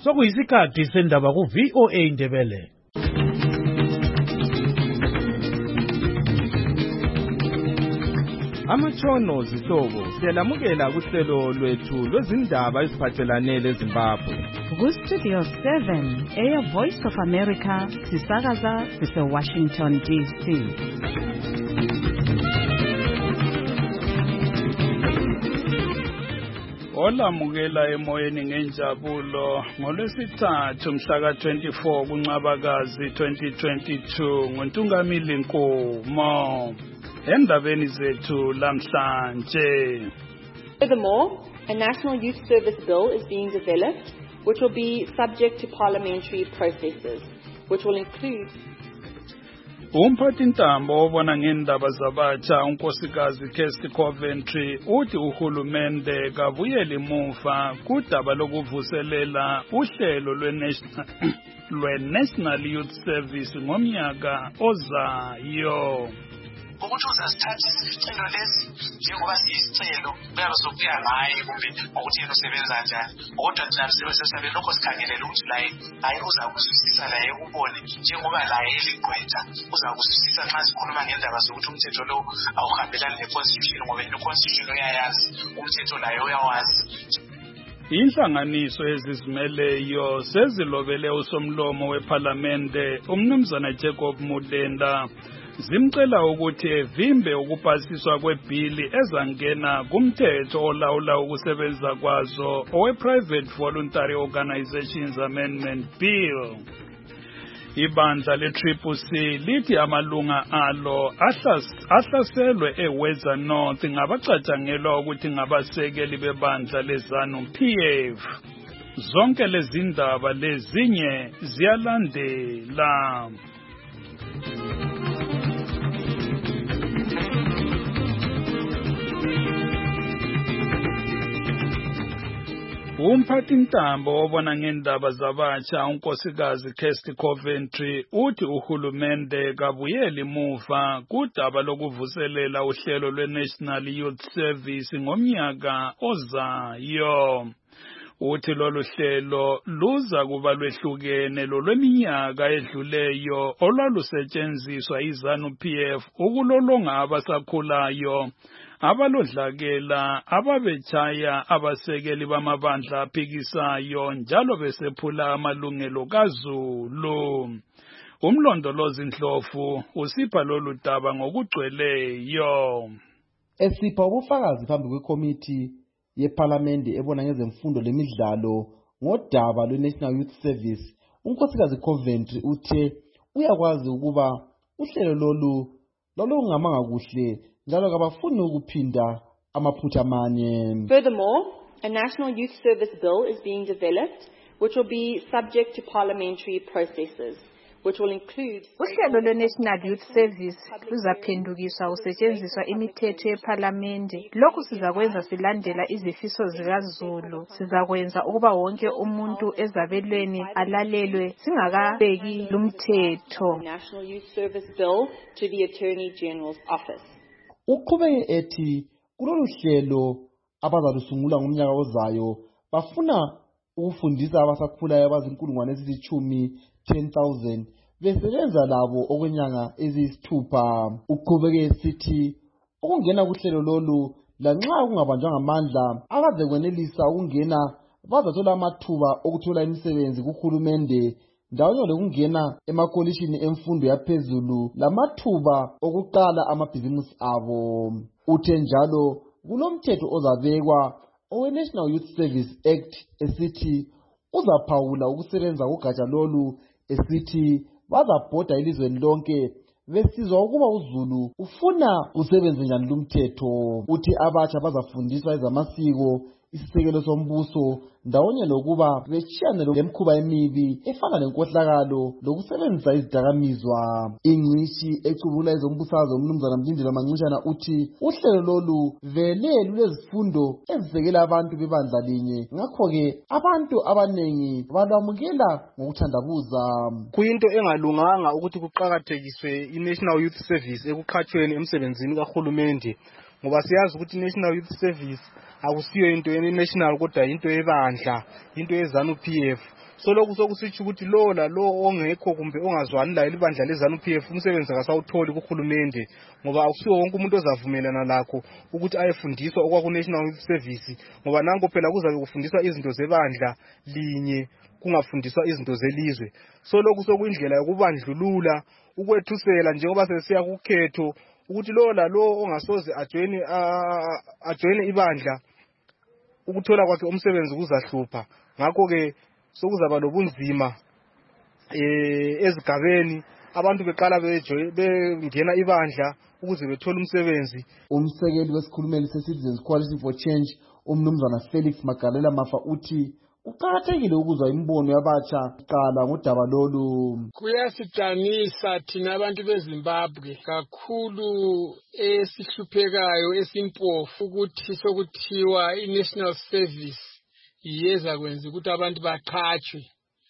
Sokuyisikhathi sendaba ku VOA Indebele. Amatshono zihlobo siyalamukela kuhlelo lwethu lwezindaba eziphathelane leZimbabwe. Ku-Studio 7 Air Voice of America sisakaza sise-Washington DC. Olamukela emoyeni ngenjabulo ngolwesithathu mhla ka-24 kuNcwabakazi 2022 nguNtungamili Nkomo. Endabeni zethu lamhlanje. Furthermore, a National Youth Service Bill is being developed, which will be subject to parliamentary processes, which will include Umphathintambo obona ngendaba zabatsha unkosikazi Kirsty Coventry uthi uhulumende kabuyele emuva kudaba lokuvuselela uhlelo lwe-National Youth Service ngomnyaka ozayo. Ukuthi uzasithathisa isicelo lesi njengoba siyisicelo kuyabe sokuya ngaye kumbe ukuthi yena usebenza njani kodwa thina sisebenza lokho sikhangelela ukuthi laye hayi uzakuzwisisa laye ubone njengoba laye eligqwetha uzakuzwisisa nxa sikhuluma ngendaba zokuthi umthetho lo awuhambelani ne-constitution ngoba i-constitution uyayazi umthetho laye uyawazi. Inhlanganiso ezizimeleyo sezilobele usomlomo weParlamente umnumzana Jacob Mudenda zimcela ukuthi evimbe ukupasiswa kwebhili ezangena kumthetho olawula ukusebenza kwazo owe-Private Voluntary Organizations Amendment Bill. Ibandla le-CCC lithi amalunga alo ahlaselwe eWeza North ngabacatshangelwa ukuthi ngabasekeli bebandla leZANU-PF. Zonke lezi ndaba lezinye ziyalandela. Umphathintambo obona ngendaba zabatsha unkosikazi Kirsty Coventry uthi uhulumende kabuyele emuva kudaba lokuvuselela uhlelo lwe-National Youth Service ngomnyaka ozayo. Uthi lolu hlelo luza kuba lwehlukene lolweminyaka edluleyo olwalusetshenziswa iZANU-PF ukulolonga abasakhulayo abalodlakela ababetshaya abasekeli bamabandla aphikisayo njalo besephula amalungelo kaZulu. Umlondolozi Ndlovu usipha lolu daba ngokugcweleyo. Esipha ubufakazi phambi kwekomiti yeParlamente ebona ngezemfundo lemidlalo ngodaba lwe-National Youth Service, unkosikazi Coventry uthe uyakwazi ukuba uhlelo lolu lolungamanga kuhle njalo kabafuni ukuphinda amaphutha amanye. Furthermore, a National Youth Service Bill is being developed, which will be subject to parliamentary processes, which will include uhlelo lwe-National Youth Service luzaphendukiswa kusetshenziswa imithetho yeParlamente. Lokhu sizakwenza silandela izifiso zikaZulu. Sizakwenza ukuba wonke umuntu ezabelweni alalelwe singakabeki lumthetho. National Youth Service Bill to the Attorney General's Office. Uqhubeke ethi kulolu hlelo abazalusungula ngomnyaka ozayo bafuna ukufundisa abasakhulayo abazinkulungwane ezilishumi 10,000 besebenza labo okwenyanga eziyisithupha. Uqhubeke esithi ukungena kuhlelo lolu lanxa kungabanjwa ngamandla akaze kwenelisa ukungena bazathola amathuba okuthola imisebenzi kuhulumende ndawonye lokungena emakolishini emfundo yaphezulu lamathuba okuqala amabhizimusi abo. Uthe njalo kulomthetho ozabekwa owe-National Youth Service Act esithi uzaphawula ukusebenza kugatsha lolu esithi bazabhoda elizweni lonke besizwa ukuba uZulu ufuna usebenze njani lumthetho. Uthi abatsha bazafundiswa ezamasiko, isisekelo sombuso ndawonye lokuba beshiyane lemkhuba emibi efana nenkohlakalo lokusebenzisa izidakamizwa. Ingcishi ecubula ezombusazwe umnumzana Mlindela Manxishana uthi uhlelo lolu vele lulezifundo ezisekela abantu bebandla linye, ngakho-ke abantu abanengi balwamukela ngokuthandabuza. Kuyinto engalunganga ukuthi kuqakathekiswe i-National Youth Service ekuqhatshweni emsebenzini kahulumende ngoba siyazi ukuthi National Youth Service akusiyo into ye-national kodwa into yebandla, into ye-ZANU-PF. So lokhu sokusitsho ukuthi lo ongekho kumbe ongazwani layo libandla le-ZANU-PF umsebenzi akasawutholi kuhulumende, ngoba akusiwo wonke umuntu ozavumelana lakho ukuthi ayefundiswa okwaku-National Youth Service, ngoba nanko phela kuzabe kufundiswa izinto zebandla linye kungafundiswa izinto zelizwe. So lokhu sokuyindlela yokubandlulula, ukwethusela njengoba sesiya kukhetho ukuthi lo ongasoze ajoyine ibandla ukuthola kwakhe umsebenzi kuzahlupha. Ngakho-ke sokuzaba lobunzima ezigabeni, abantu beqala bengena ibandla ukuze bethole umsebenzi. Umsekeli wesikhulumeli se-Citizens Coalition for Change, umnumzana Felix Magalela Mafa, uthi kuqakathekile ukuzwa imibono yabatsha qala ngodaba lolu. Kuyasidanisa thina abantu beZimbabwe kakhulu esihluphekayo esimpofu ukuthi sokuthiwa i-National Service yeza kwenza ukuthi abantu baqhatshwe.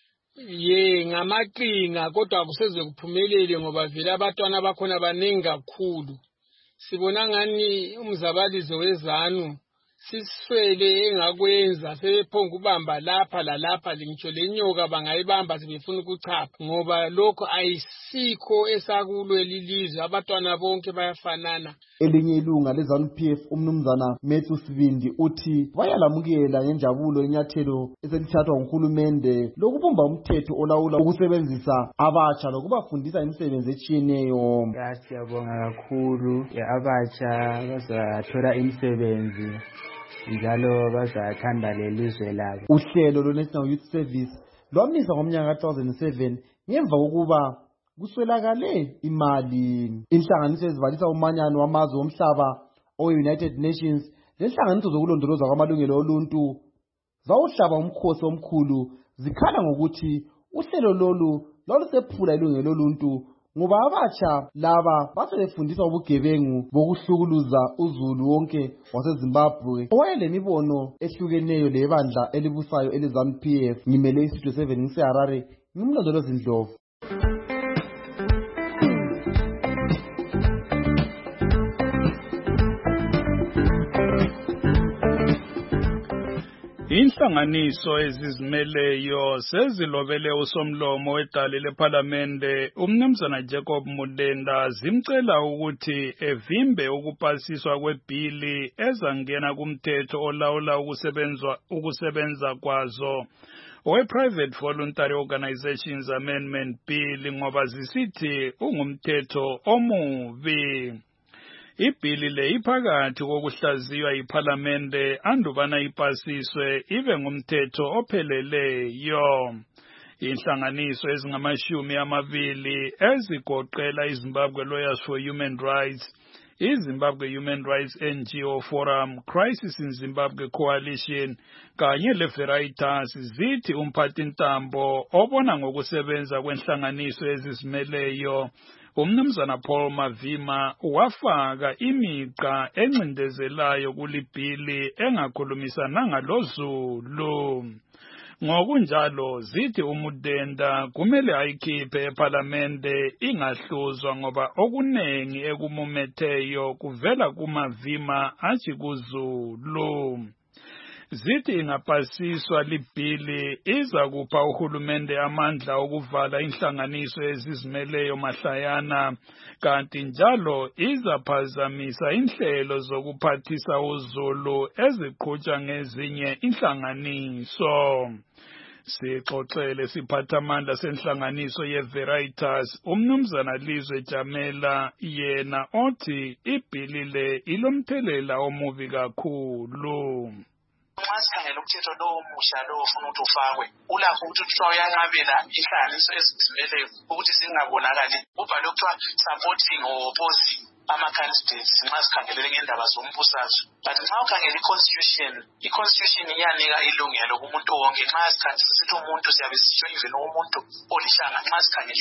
Ngamaqinga kodwa akuseze kuphumelele ngoba vele abantwana bakhona baningi kakhulu. Sibona ngani umzabalizo weZANU siswele engakwenza, sebephonga ubamba lapha lalapha, ngitsho lenyoka bangayibamba sebefuna ukuchapha, ngoba lokho ayisikho esakulo lelizwe, abantwana bonke bayafanana. Elinye ilunga le-ZANU-PF umnumzana Methu Sibindi uthi bayalamukela ngenjabulo inyathelo eselithathwa nguhulumende lokubumba umthetho olawula ukusebenzisa abatsha lokubafundisa imisebenzi etshiyeneyo. Siyabonga kakhulu, abatsha bazathola imisebenzi njalo bazathanda lelizwe labo. Uhlelo lwe-National Youth Service lwamiswa ngomnyaka ka-2007 ngemva kokuba kuswelakale imali. Inhlanganiso ezivalisa umanyano wamazwe omhlaba owe-United Nations lenhlanganiso zokulondoloza kwamalungelo oluntu zawuhlaba umkhosi omkhulu zikhala ngokuthi uhlelo lolu lwalusephula ilungelo loluntu ngoba abatsha laba basebefundisa ubugebengu bokuhlukuluza uzulu wonke waseZimbabwe owayelemibono ehlukeneyo lebandla elibusayo ele-ZANU-PF. Ngimele isitho 7 ngiseHarare, ngimlondolozi Ndlovu. Inhlanganiso ezizimeleyo sezilobele usomlomo wedale lePhalamende umnumzana Jacob Mudenda zimcela ukuthi evimbe ukupasiswa kwebhili ezangena kumthetho olawula ukusebenza kwazo we-Private Voluntary Organizations Amendment Bill ngoba zisithi ungumthetho omubi. Ibhili le iphakathi kokuhlaziywa yiPhalamende andubana ipasiswe ibe ngumthetho opheleleyo. Inhlanganiso ezingama-20 ezigoqela iZimbabwe Lawyers for Human Rights, iZimbabwe Human Rights NGO Forum, Crisis in Zimbabwe Coalition kanye leVeritas zithi umphathintambo obona ngokusebenza kwenhlanganiso ezizimeleyo umnumzana Paul Mavima wafaka imiqa encindezelayo kulibhili engakhulumisananga loZulu. Ngokunjalo zithi uMudenda kumele ayikhiphe ePhalamende ingahluzwa ngoba okunengi ekumumetheyo kuvela kuMavima athi kuZulu. Zithi ingapasiswa libhili iza kupha uhulumende amandla okuvala inhlanganiso ezizimeleyo mahlayana, kanti njalo izaphazamisa inhlelo zokuphathisa uZulu eziqhutshwa ngezinye inhlanganiso. Sixoxele siphathamandla senhlanganiso yeVeritas umnumzana Lizwe Jamela yena othi ibhili le ilomthelela omubi kakhulu. Nxa sikhangela umthetho lowo musha lowo ufuna ukuthi ufakwe, ulakho ukuthi kuthiwa uyanqabela inhlanganiso ezizimeleyo ukuthi zingabonakali. Kubhalwe kuthiwa supporting or opposing ama-candidates nxa sikhangelele ngendaba zombusazwe. But nxa ukhangela i-constitution iyanika ilungelo kumuntu wonke. Nxa sithi umuntu siyabe sisho even umuntu olihlanga. Nxa sikhangela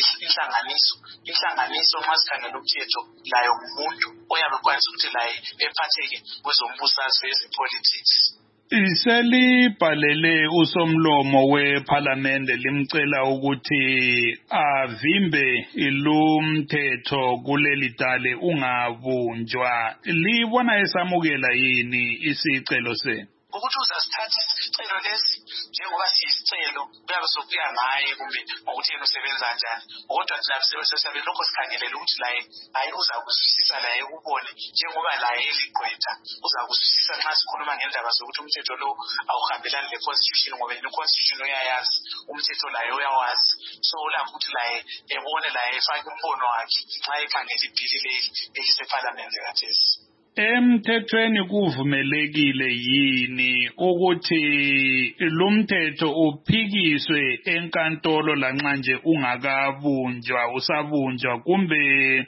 inhlanganiso nxa sikhangela umthetho layo umuntu oyabe ukwanisa ukuthi laye ephatheke kwezombusazwe ezepolitics. Selibhalele usomlomo wePhalamende limcela ukuthi avimbe ilumthetho kuleli dale ungabunjwa. Libona esamukela yini isicelo senu? Ukuthi uzasithatha isicelo lesi njengoba siyisicelo kuyabe sokuya ngaye kumbe ngokuthi yena usebenza kanjani kodwa sisabe lokho sikhangelele ukuthi laye hayi uzakuzwisisa laye ubone njengoba laye eligqwetha uzakuzwisisa nxa sikhuluma ngendaba zokuthi umthetho lo awuhambelani le-constitution ngoba yena i-constitution uyayazi umthetho laye uyawazi so ulakho ukuthi laye ebone laye efake umbono wakhe nxa ekhangela ibhili leli elisePhalamende kathesi. Emthethweni kuvumelekile yini ukuthi lumthetho uphikiswe enkantolo lanxa nje ungakabunjwa usabunjwa kumbe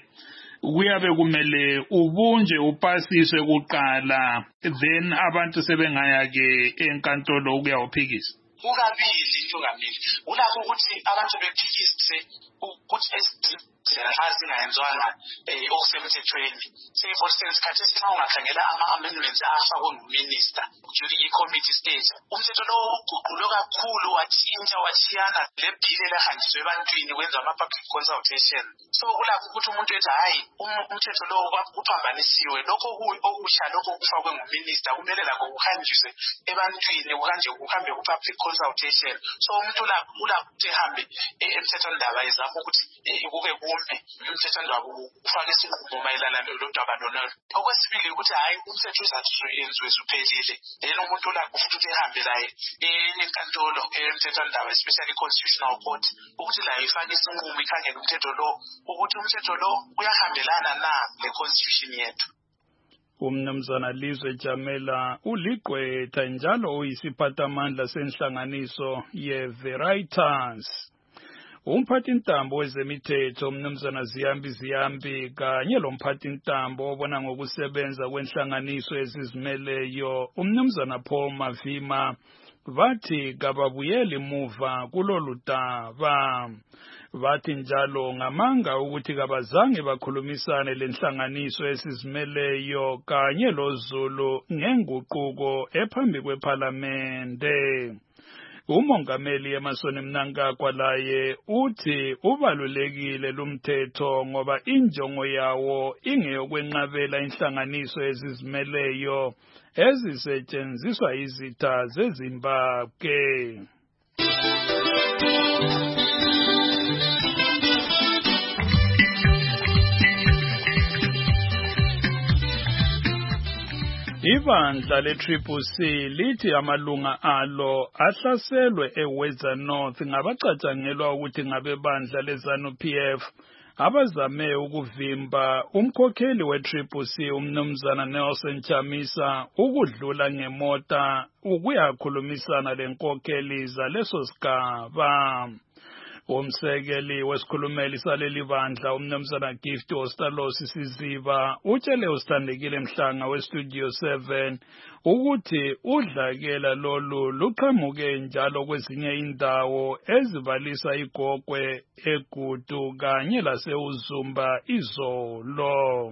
kuyabe kumele ubunje upasiswe kuqala then abantu sebengaya ke enkantolo ukuyawuphikisa? Kukabili ngamili ulakho ukuthi abantu bephikise ukuthi nxa zingayenzwanga okusemthethweni. Say for instance khathesi nxa ungakhangela ama-amendments afakwe nguminister during i-committee stage umthetho lowo uguqulwe kakhulu watshiyana lebhili elahanjiswe ebantwini kwenza ama-public consultation. So kulakho ukuthi umuntu ethi hayi umthetho lowo uphambanisiwe lokho okusha lokho kufakwe nguminister kumele lakho kuhanjiswe ebantwini kuhambe ku-public consultation. So umuntu ulakho ukuthi ehambe emthethondaba ezama ukuthi kube kumbe umthethondaba ufake isinqumo mayelana lodaba lonolo. Okwesibili ukuthi hayi umthetho uzayenziwe suphelile then umuntu ulakho futhi ukuthi ehambe laye enkantolo emthethondaba especially constitutional court ukuthi laye ifake isinqumo ikhangele umthetho lo ukuthi umthetho lo uyahambelana na le-constitution yethu. Umnumzana Lizwe Jamela uligqwetha njalo uyisiphathamandla senhlanganiso ye-Veritas. Umphathintambo wezemithetho umnumzana Ziyambi kanye lomphathintambo obona ngokusebenza kwenhlanganiso ezizimeleyo umnumzana Paul Mavima bathi kababuyeli emuva kulolu daba. Bathi njalo ngamanga ukuthi kabazange bakhulumisane lenhlanganiso esizimeleyo kanye loZulu ngenguquko ephambi kwePhalamende. Umongameli Emerson Mnangagwa laye uthi ubalulekile lumthetho ngoba injongo yawo ingeyokwenqabela inhlanganiso ezizimeleyo ezisetshenziswa izitha zeZimbabwe. Ibandla le-CCC lithi amalunga alo ahlaselwe eWeza North ngabacatshangelwa ukuthi ngabebandla leZANU-PF abazame ukuvimba umkhokheli we-CCC umnumzana Nelson Chamisa ukudlula ngemota ukuyakhulumisana lenkokheli zaleso sigaba. Umsekeli wesikhulumeli saleli bandla umnumzana Gift Ostalosi Siziba utshele usithandekile Mhlanga weStudio 7 ukuthi udlakela lolu luqhamuke njalo kwezinye indawo ezibalisa iGogwe, eGudu kanye laseUzumba izolo.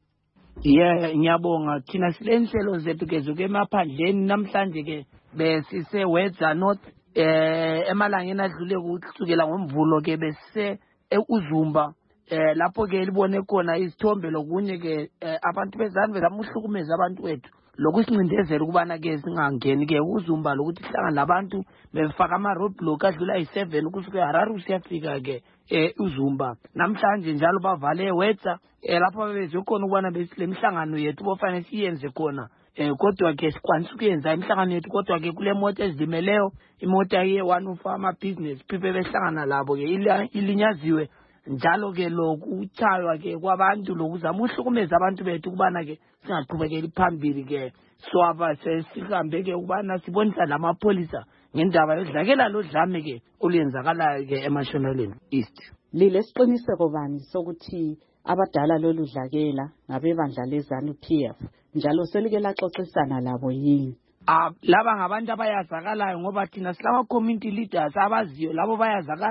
Ngiyabonga thina silenhlelo zethu kezuke emaphandleni namhlanje ke besise Weza North emalangeni adlule kusukela ngomvulo ke bese eUzumba lapho ke libone khona izithombe lokunye ke abantu bezani bezamuhlukumeza abantu wethu lokusincindezela ukubana ke singangeni ke uZumba lokuthi hlangana labantu befaka ama roadblock adlula i7 kusuka eHarare siyafika ke uZumba. Namhlanje njalo bavale eWeza lapho bebezokhona ukubana besilemihlangano yethu bofanele siyenze khona kodwa ke sikwanisa ukuyenza imihlangano yethu kodwa ke kule moto ezidimeleyo imota ye-one of ama-business people behlangana labo ke ilinyaziwe njalo ke lokuchaywa ke kwabantu lokuzama uhlukumeza abantu bethu kubana ke singaqhubekeli phambili ke swaba sesihambe ke ukubana sibonisa lamapholisa ngendaba yodlakela lodlame ke oluyenzakalayo ke eMashonaland East. Lilesiqiniseko bani sokuthi abadala lolu dlakela ngabebandla leZANU-PF njalo selike laxoxisana labo yini? Laba ngabantu abayazakalayo ngoba thina silama community leaders abaziyo labo bayazakala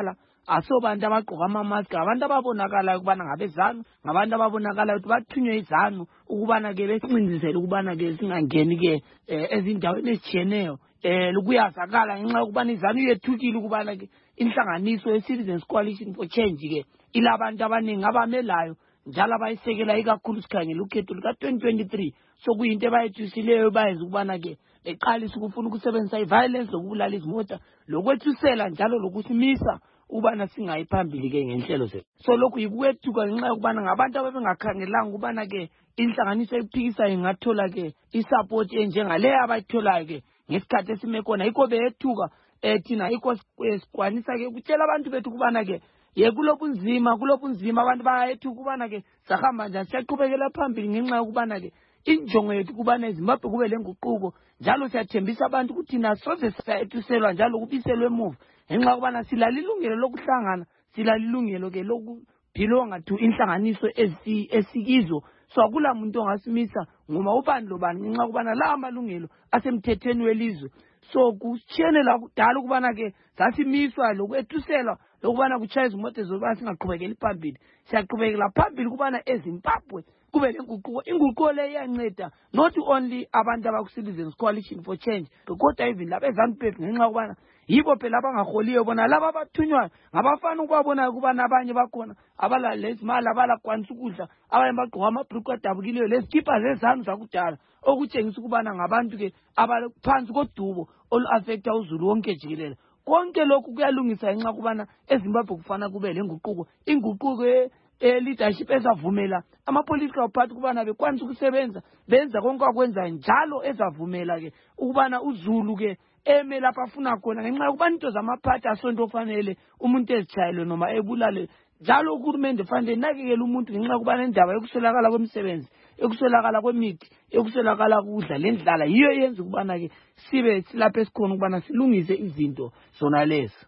asobantu abagqoka amamaski, abantu ababonakalayo ukubana ngabezanu, ngabantu ababonakalayo ukuthi bathunywe izanu ukubana ke besincindezele ukubana ke singangeni ke ezindaweni ezitshiyeneyo kuyazakala ngenxa yokubana izanu yethukile ukubana ke inhlanganiso ye-Citizens Coalition for Change ke ilabantu abaningi abamelayo njalo abayisekela ikakhulu sikhangela ukhetho luka-2023 sokuyinto ebayethusisileyo bayenza ukubana ke beqalisa ukufuna ukusebenzisa i-violence lokubulala izimota lokwethusela njalo lokusimisa ukubana singayi phambili ke ngenhlelo zethu. So lokhu yikwethuka ngenxa yokubana ngabantu ababengakhangelanga ukubana ke inhlanganiso ephikisayo ingathola ke i-support enjengaleyo abayitholayo ke ngesikhathi esime khona. Yikho beyethuka thina yikho sikwanisa ke ukutshela abantu bethu ukubana ke kulobunzima abantu bayethu ukubana ke sahamba njani siyaqhubekela phambili ngenxa yokubana ke injongo yethu ukubana eZimbabwe kube lenguquko njalo siyathembisa abantu ukuthi nasoze sayethuselwa njalo kubiselwe emuva ngenxa yokubana silalilungelo lokuhlangana, silalilungelo ke lokuphilonga to inhlanganiso esikizo. So akula muntu ongasimisa ngoma ubani lobani ngenxa yokubana la amalungelo asemthethweni welizwe. So kushiyene la kudala ukubana ke sasimiswa lokwethuselwa lokubana kuchaya izimoto zokubana singaqhubekeli phambili. Siyaqhubekela phambili ukubana eZimbabwe kube lenguquko. Inguquko le iyanceda not only abantu abaku-Citizens Coalition for Change kodwa even labeZANU-PF ngenxa yokubana yibo phela abangaholiyo bona laba abathunywayo ngabafana ukubabona ukubana abanye bakhona abalalezimali abalakwanisa ukudla abanye bagqoka amabhruku adabukileyo lezikipa zezanu zakudala okutshengisa ukubana ngabantu ke abaphansi kodubo olu-affecta uzulu wonke jikelele. Konke lokhu kuyalungisa ngenxa kubana eZimbabwe kufana kube lenguquko, inguquko leadership ezavumela ama-political party ukubana bekwanisa ukusebenza benza konke akwenza njalo ezavumela ke ukubana uzulu ke eme lapha afuna khona ngenxa yokubana into zamaphathi asonto ofanele umuntu ezitshayelwe noma ebulale njalo uhulumende fanele nakekele umuntu ngenxa yokubana indaba yokuswelakala kwemisebenzi, yokuswelakala kwemithi, yokuswelakala kudla lendlala yiyo yenza ukubana ke sibe silapha esikhona ukubana silungise izinto zona lezi.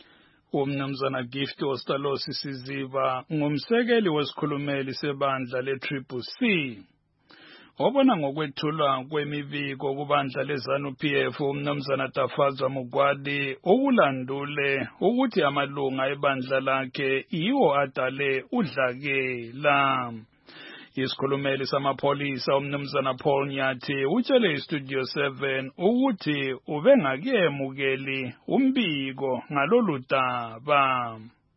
Umnumzana Gift Ostalosi Siziba ngumsekeli wesikhulumeli sebandla le-CCC. Obona ngokwethulwa kwemibiko kubandla leZANU-PF umnumzana Tafazwa Mugwadi ukulandule ukuthi amalunga ebandla lakhe yiwo adale udlakela. Isikhulumeli samapholisa umnumzana Paul Nyathi utshele iStudio 7 ukuthi ubengakemukeli umbiko ngalolu daba.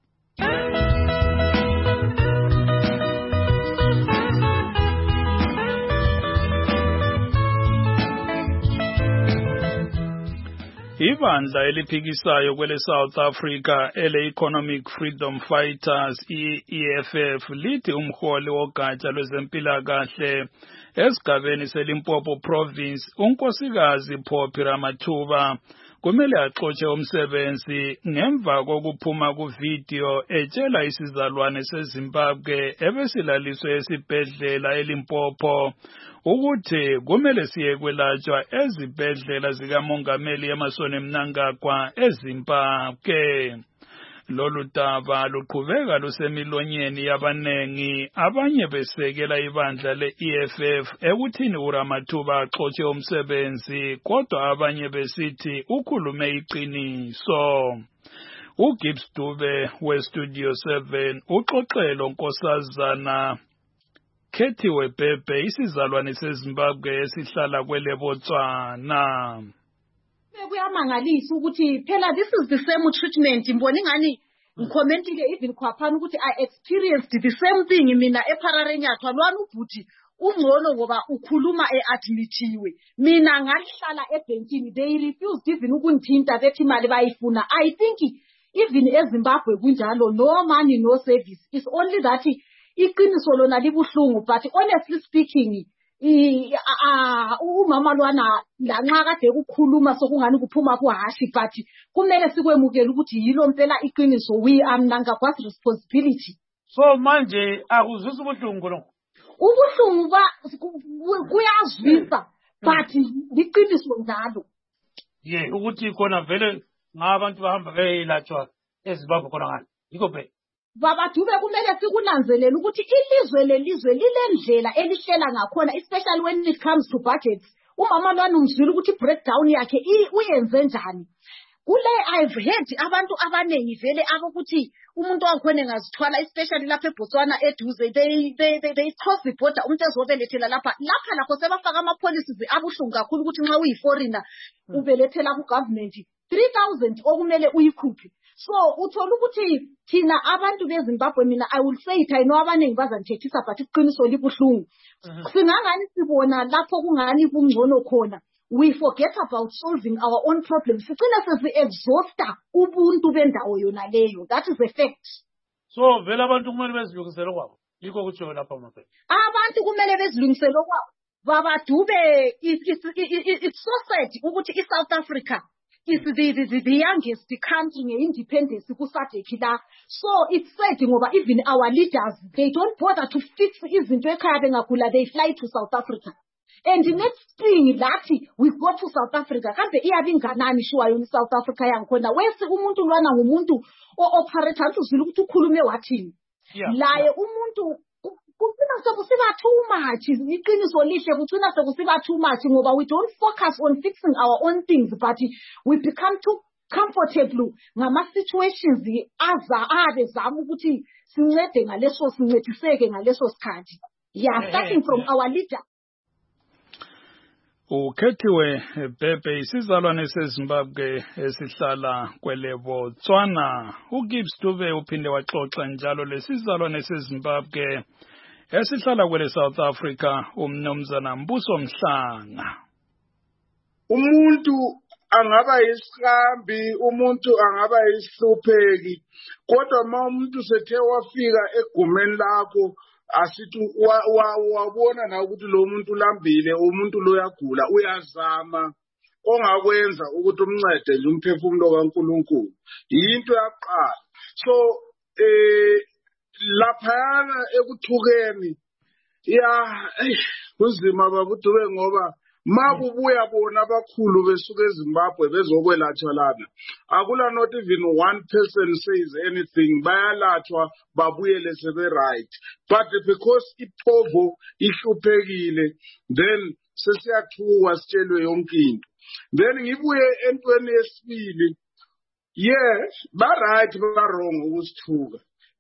Ibandla eliphikisayo kwele South Africa ele-Economic Freedom Fighters EFF lithi umholi wogatsha lwezempilakahle esigabeni seLimpopo Province unkosikazi Phophi Ramathuba kumele axotshe umsebenzi ngemva kokuphuma kuvideo etshela isizalwane seZimbabwe ebesilaliswe esibhedlela eLimpopo ukuthi kumele siye kwelatshwa ezibhedlela zikamongameli Emmerson Mnangagwa eZimbabwe. Lolu daba luqhubeka lusemilonyeni yabanengi abanye besekela ibandla le-EFF ekuthini uRamathuba axotshe umsebenzi kodwa abanye besithi ukhulume iqiniso. uGibbs Dube weStudio 7 uxoxelo nkosazana Kethiwe Bhebhe isizalwane seZimbabwe esihlala kwele Botswana. Kuyamangalisa ukuthi phela this is the same treatment mbona ingani ngicommenting even khwaphana ukuthi I experienced the same thing mina ePhararenyatha lwana ubhuti ungcono ngoba ukhuluma eadmitiwe mina ngahlala ebhenkini they refused even ukungithinta bethi imali bayifuna. I think even eZimbabwe kunjalo no money no service. It's only that iqiniso lona libuhlungu but honestly speaking umama lwana lanxa kade ukukhuluma sokungani kuphuma kuhashi but kumele sikwemukele ukuthi yilo mpela iqiniso we are Mnangagwa's responsibility. So manje akuzwisa ubuhlungu lo. Ubuhlungu kuyazwisa but liqiniso njalo. Ukuthi khona vele ngabantu bahamba beyilatshwa eZimbabwe khona ngani. Yikho phela. Babadube kumele sikunanzelele ukuthi ilizwe lelizwe lilendlela elihlela ngakhona especially when it comes to budgets. Umama lwana umzwile ukuthi breakdown yakhe uyenze njani. kule I've heard abantu abanengi vele abokuthi umuntu wakhona engazithwala especially lapha eBotswana eduze they cross the border umuntu ezobelethela lapha lakho sebafaka ama policies abuhlungu kakhulu ukuthi nxa uyi foreigner ubelethela ku government 3000 okumele uyikhuphe. So uthola ukuthi thina abantu beZimbabwe, mina I will say it, I know abanengi bazanithethisa but iqiniso libuhlungu. Singangani sibona lapho kungani kungcono khona, we forget about solving our own problems. Sicina sesi-exhausta ubuntu bendawo yona leyo. That is a fact. So vele abantu kumele bezilungisele kwabo. Yikho kutsho lapha manje. Abantu kumele bezilungisele kwabo. Babadube, it's so sad ukuthi iSouth Africa is the youngest country nge-independence ku-SADC la. So it's sad ngoba even our leaders, they don't bother to fix izinto ekhaya bengagula, they fly to South Africa. And the next thing that we go to South Africa, kambe iyabinganani shuwa yoni South Africa yankhona. Wese umuntu lwana ngumuntu o-operator uzwile ukuthi ukhulume wathini. Laye umuntu kucina sekusiba too much. Iqiniso lihle kucina sekusiba too much ngoba we don't focus on fixing our own things, but we become too comfortable ngama situations abe zama ukuthi sincede ngaleso sincediseke ngaleso sikhathi. Yeah, starting from our leader. Ukhethiwe Bhebhe, isizalwane seZimbabwe esihlala kwele Botswana. uGibbs Dube uphinde waxoxa njalo lesizalwane seZimbabwe esihlala kwele South Africa, umnumzana Mbuso Mhlanga. Umuntu angaba yisihambi, umuntu angaba yisihlupheki, kodwa uma umuntu sethe wafika egumeni lakho asithi wabona na ukuthi lo muntu lambile, umuntu lo yagula, uyazama ongakwenza ukuthi umncede nje umphefumulo kaNkulunkulu. Into yaqala. So laphana ekuthukeni kunzima babudube ngoba makubuya bona abakhulu besuka eZimbabwe bezokwelatshwa lana, akula not even one person says anything, bayalatshwa babuyele sebe right. But because iPovo ihluphekile, then sesiyathuka sitshelwe yonke into. Then ngibuye entweni yesibili, yes ba right ba wrong ukusithuka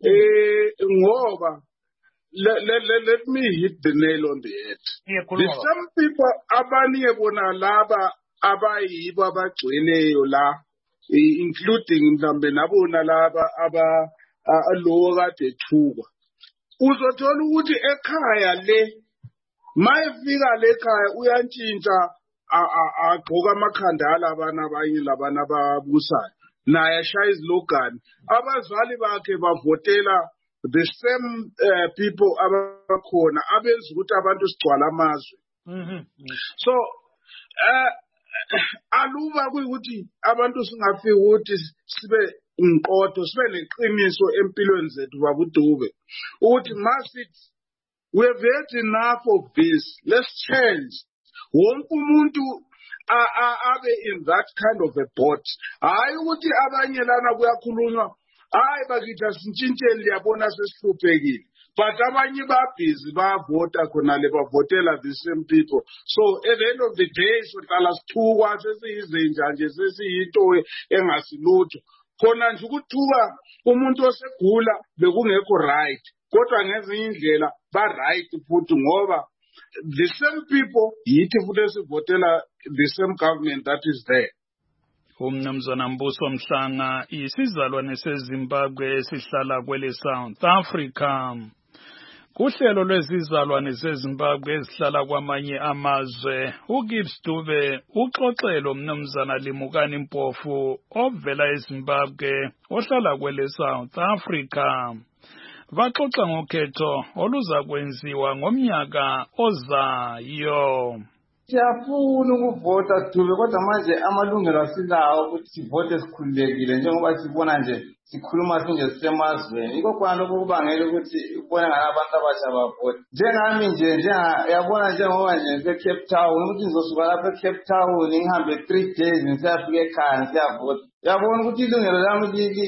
ngoba let me hit the nail on the head. The same people abanye bona laba abayibo abagcweleyo la, including mhlambe nabona laba lo kade thuka, uzothola ukuthi ekhaya le mayefika lekhaya uyantshintsha agqoka amakhandala abanye ababusayo naye ashaya izilogani. Abazali bakhe bavotela the same people abakhona abenza ukuthi abantu sigcwala amazwe. So aluba kuyukuthi abantu singafika ukuthi sibe umqotho, sibe neqiniso empilweni zethu babudube ukuthi masithi we have had enough of this, let's change. Wonke umuntu abe in that kind of a boat. Hayi ukuthi abanye lana kuyakhulunywa hayi bakithi asintshintsheni liyabona sesihluphekile, but abanye babhizi bayavota khona le bavotela the same people. So at the end of the day sohlala sithukwa sesiyizinja nje sesiyinto engasilutho khona nje ukuthuka umuntu osegula bekungekho right, kodwa ngezinye indlela ba right futhi ngoba the same people yithi futhi esivotela the same government that is there. Umnumzana Mbuso Mhlanga, isizalwane seZimbabwe esihlala kwele South Africa. Kuhlelo lwezizalwane seZimbabwe ezihlala kwamanye amazwe, uGibbs Dube uxoxela umnumzana Limukani Mpofu ovela eZimbabwe ohlala kwele South Africa. Baxoxa ngokhetho oluza kwenziwa ngomnyaka ozayo. Siyafuna ukuvota Dube, kodwa manje amalungelo asilawo ukuthi sivote sikhululekile njengoba sibona nje sikhuluma sinje sisemazweni. Yikho khona lokho kubangela ukuthi ubone ngani abantu abasha bavote. Njengami nje yabona njengoba nje eCape Town ukuthi ngizosuka lapha eCape Town ngihambe 3 days ngisiyafika ekhaya ngisiyavota. yabona ukuthi ilungelo lami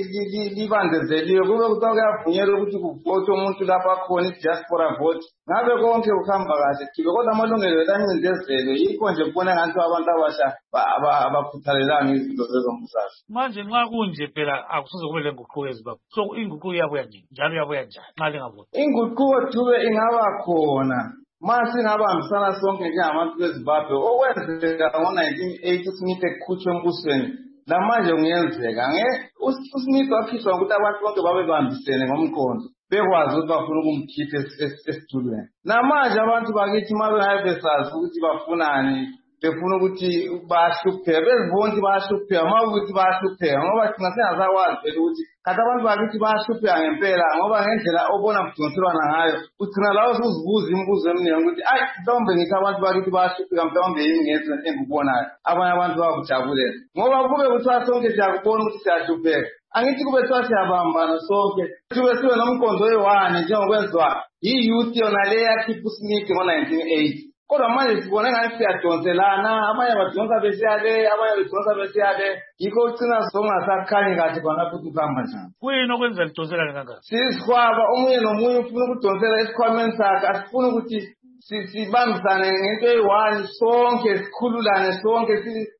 libandezeliwe kube kuthiwa kuyavunyelwa ukuthi kuvote umuntu lapho akhona i-diaspora vote ngabe konke kuhamba kahle Dube kodwa amalungelo lancindezelwe yikho nje kubona ngathi abantu abasha abakhuthalelanga izinto zezombusazwe manje nxa kunje phela akusoze kube lenguquko eZimbabwe so inguquko iyabuya nje njalo iyabuya njani nxa lingavoti inguquko Dube ingaba khona mase ingabambisana sonke njengabantu beZimbabwe okwenzeka ngo-1980 uSmith ekhutshwe embusweni lamanje kungenzeka uSmith wakhishwa ukuthi abantu bonke babebambisene ngomqondo bekwazi ukuthi bafuna ukumkhipha esitulweni namanje abantu bakithi uma bengabe besazi ukuthi bafunani befuna ukuthi bahlupheke bezibona ukuthi bahlupheka uma ukuthi bahlupheka ngoba thina singasakwazi phela ukuthi kade abantu bakithi bahlupheka ngempela ngoba ngendlela obona kudonselwana ngayo uthina lawo uzibuza imibuzo eminingi ukuthi ayi mhlawumbe ngithi abantu bakithi bahlupheka mhlawumbe yini ngenze engikubonayo abanye abantu bakujabulela ngoba kube kuthiwa sonke siyakubona ukuthi siyahlupheka angithi kube kuthiwa siyabambana sonke sibe nomqondo oyi-one njengokwenziwa yi-youth yona le yakhipha uSmith ngo-1980 kodwa manje sibone ngathi siyadonselana abanye badonsa besiyale abanye bedonsa besiyale yikho ugcina songasakhanyi kahle khonapho ukuthi ukuhamba njani kuyini okwenza lidonselane kangaka sisikhwaba omunye nomunye ufuna ukudonsela esikhwameni sakhe asifuni ukuthi sibambisane ngento eyi-one sonke sikhululane sonke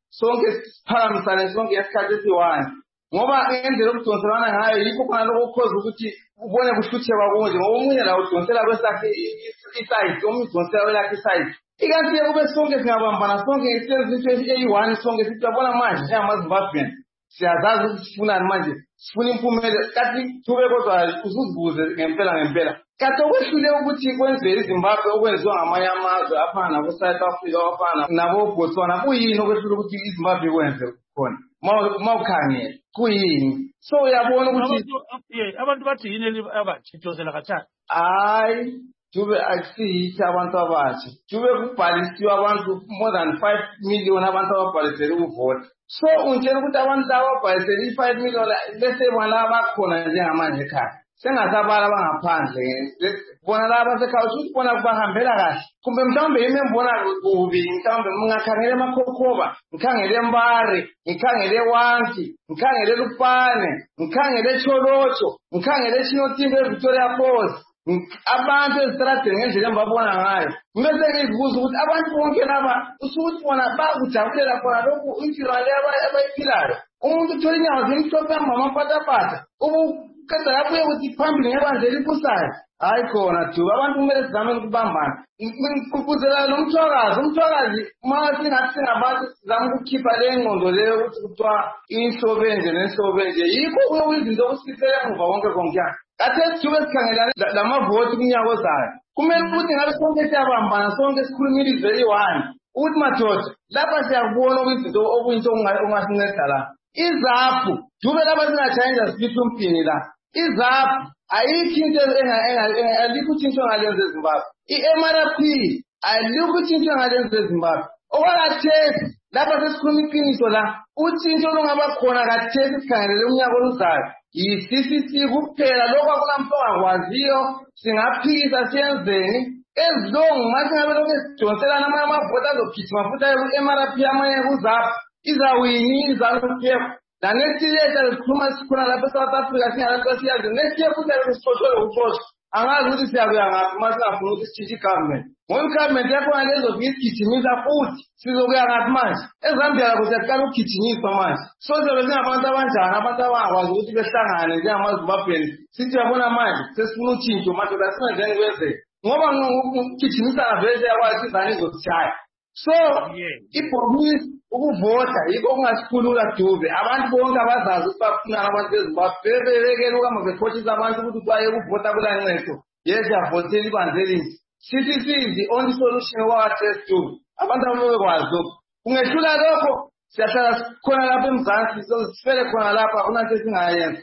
siphakamisane sonke esikhathi esi-one ngoba ngendlela okudonselana ngayo yikho khona lokho okhoza ukuthi ubone kuhlutheka kunje ngoba omunye lawo udonsela kwesakhe isayidi omunye udonsela kwelakhe isayidi ikanti kube sonke singabambana sonke senze into eyi-one sonke sithi yabona manje njengamaZimbabwean siyazazi ukuthi sifunani manje sifuna impumelo kathi Dube kodwa usuzibuze ngempela kathi okwehlule ukuthi kwenziwe iZimbabwe okwenziwa ngamanye amazwe afana nabo-South Africa afana nabo-Botswana kuyini okwehlule ukuthi iZimbabwe ikwenze khona uma ukhangela kuyini so uyabona ukuthi abantu bathi yini abathi idonsela kathani hayi Dube akusiyithi abantu abatsha Dube kubhalisiwe abantu more than 5 million abantu ababhalisele ukuvota so untshela ukuthi abantu laba ababhalisele i-5 million bese bona abakhona njengamanje ekhaya sengasabala bangaphandle bona laba basekhaya ukuthi bona kubahambela kahle kumbe mhlawumbe yimi embona kubi mhlawumbe ngingakhangela eMakhokhoba ngikhangele eMbare ngikhangele eWansi ngikhangele Lupane ngikhangele eCholotsho ngikhangele eChinotimbe eVictoria Falls abantu ezitradeni ngendlela embabona ngayo bese ngizibuza ukuthi abantu bonke laba usukuthi bona bakujabulela khona lokhu impilo le abayiphilayo umuntu uthola inyawo zimhlophe amapatapata ukade yabuye ukuthi phambili ngebandla elibusayo hayi khona Dube abantu kumele sizame ukubambana ngikhuzelana nomthwakazi uma singathi singabantu sizame ukukhipha le ngqondo leyo ukuthi kuthiwa inhlobenje nenhlobenje yikho kuyizinto okusifela emuva konke konkuyana kathesi Dube sikhangelane lamavoti kunyaka ozayo kumele ukuthi ngabe sonke siyabambana sonke sikhuluma ilizwe eyi-one ukuthi madoda lapha siyakubona okuyizinto okuyinto ongasinceda la izaphu Dube lapha singatshayenja sipitha umpini la izaphu ayikho into alikho uthinto engalenza eZimbabwe i-MRP alikho uthinto engalenza eZimbabwe okwakathesi lapha sesikhuluma iqiniso la uthinto olungaba khona kathesi sikhangelele umnyaka oluzayo yi-CCC kuphela lokho akulamhlo ongakwaziyo singaphikisa siyenzeni ezilongu uma singabe lokhu esidonselana amanye amavoti azogijima futhi aye ku-MRP amanye kuzaphu izawini iZANU-PF next year sikhuluma sikhona lapha eSouth Africa singalanto siyazi next year futhi sixoxele ukuxoxa angazi ukuthi siyakuya ngaphi uma singafuna ukuthi sitshintshe igovernment ngoba igovernment yakhona lezofika isigijimisa futhi sizokuya ngaphi manje eZambia lakho siyaqala ukugijinyiswa manje so sizobe singabantu abanjani abantu abangakwazi ukuthi behlangane njengamaZimbabwean sithi yabona manje sesifuna utshintsho madoda singenzeni kwenzeka ngoba ukugijimisana vele siyakwazi izane izosishaya so ibhokisi ukuvota yikho okungasikhulula Dube abantu bonke abazazi ukuthi bafunana abantu beZimbabwe bebekele ukuhamba bekhotshisa abantu ukuthi baye ukuvota kulancedo yes yavotela ibandla elinje CCC is the only solution okwakathesi Dube abantu ababekwazi lokho kungehlula lokho siyahlala khona lapha eMzansi sifele khona lapha akunanto esingayenza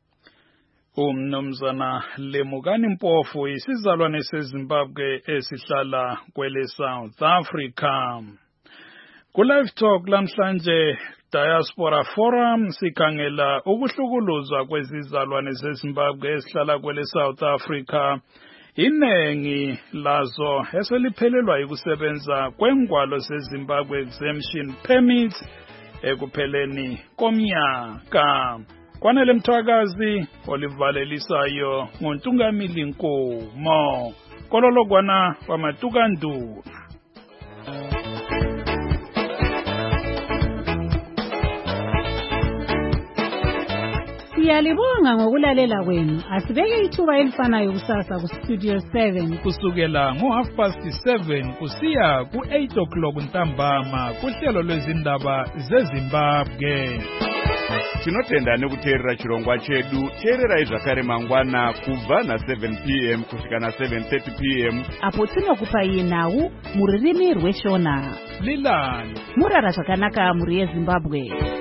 Umnumzana Lemukani Mpofu isizalwane seZimbabwe esihlala kwele South Africa. Ku-Live Talk lamhlanje Diaspora Forum sikhangela ukuhlukuluzwa kwezizalwane zeZimbabwe esihlala kwele South Africa. Inengi lazo eseliphelelwa ukusebenza kwengwalo zeZimbabwe Exemption Permits ekupheleni komnyaka. Kwanele Mthwakazi olivalelisayo ngoNtungamili Nkomo. Kololokwana wamatukanduna. Siyalibonga ngokulalela kwenu. Asibeke ithuba elifanayo kusasa ku Studio 7 kusukela ngo7:30 kusiya ku8 ntambama kuhlelo lwezindaba zeZimbabwe. Tinotenda nekuteerera chirongwa chedu. Teererai zvakare mangwana kubva na7 p.m. kusvika na7:30 p.m. apo tinokupai nhau muririmi rweShona. Lilani murara zvakanaka muri yeZimbabwe.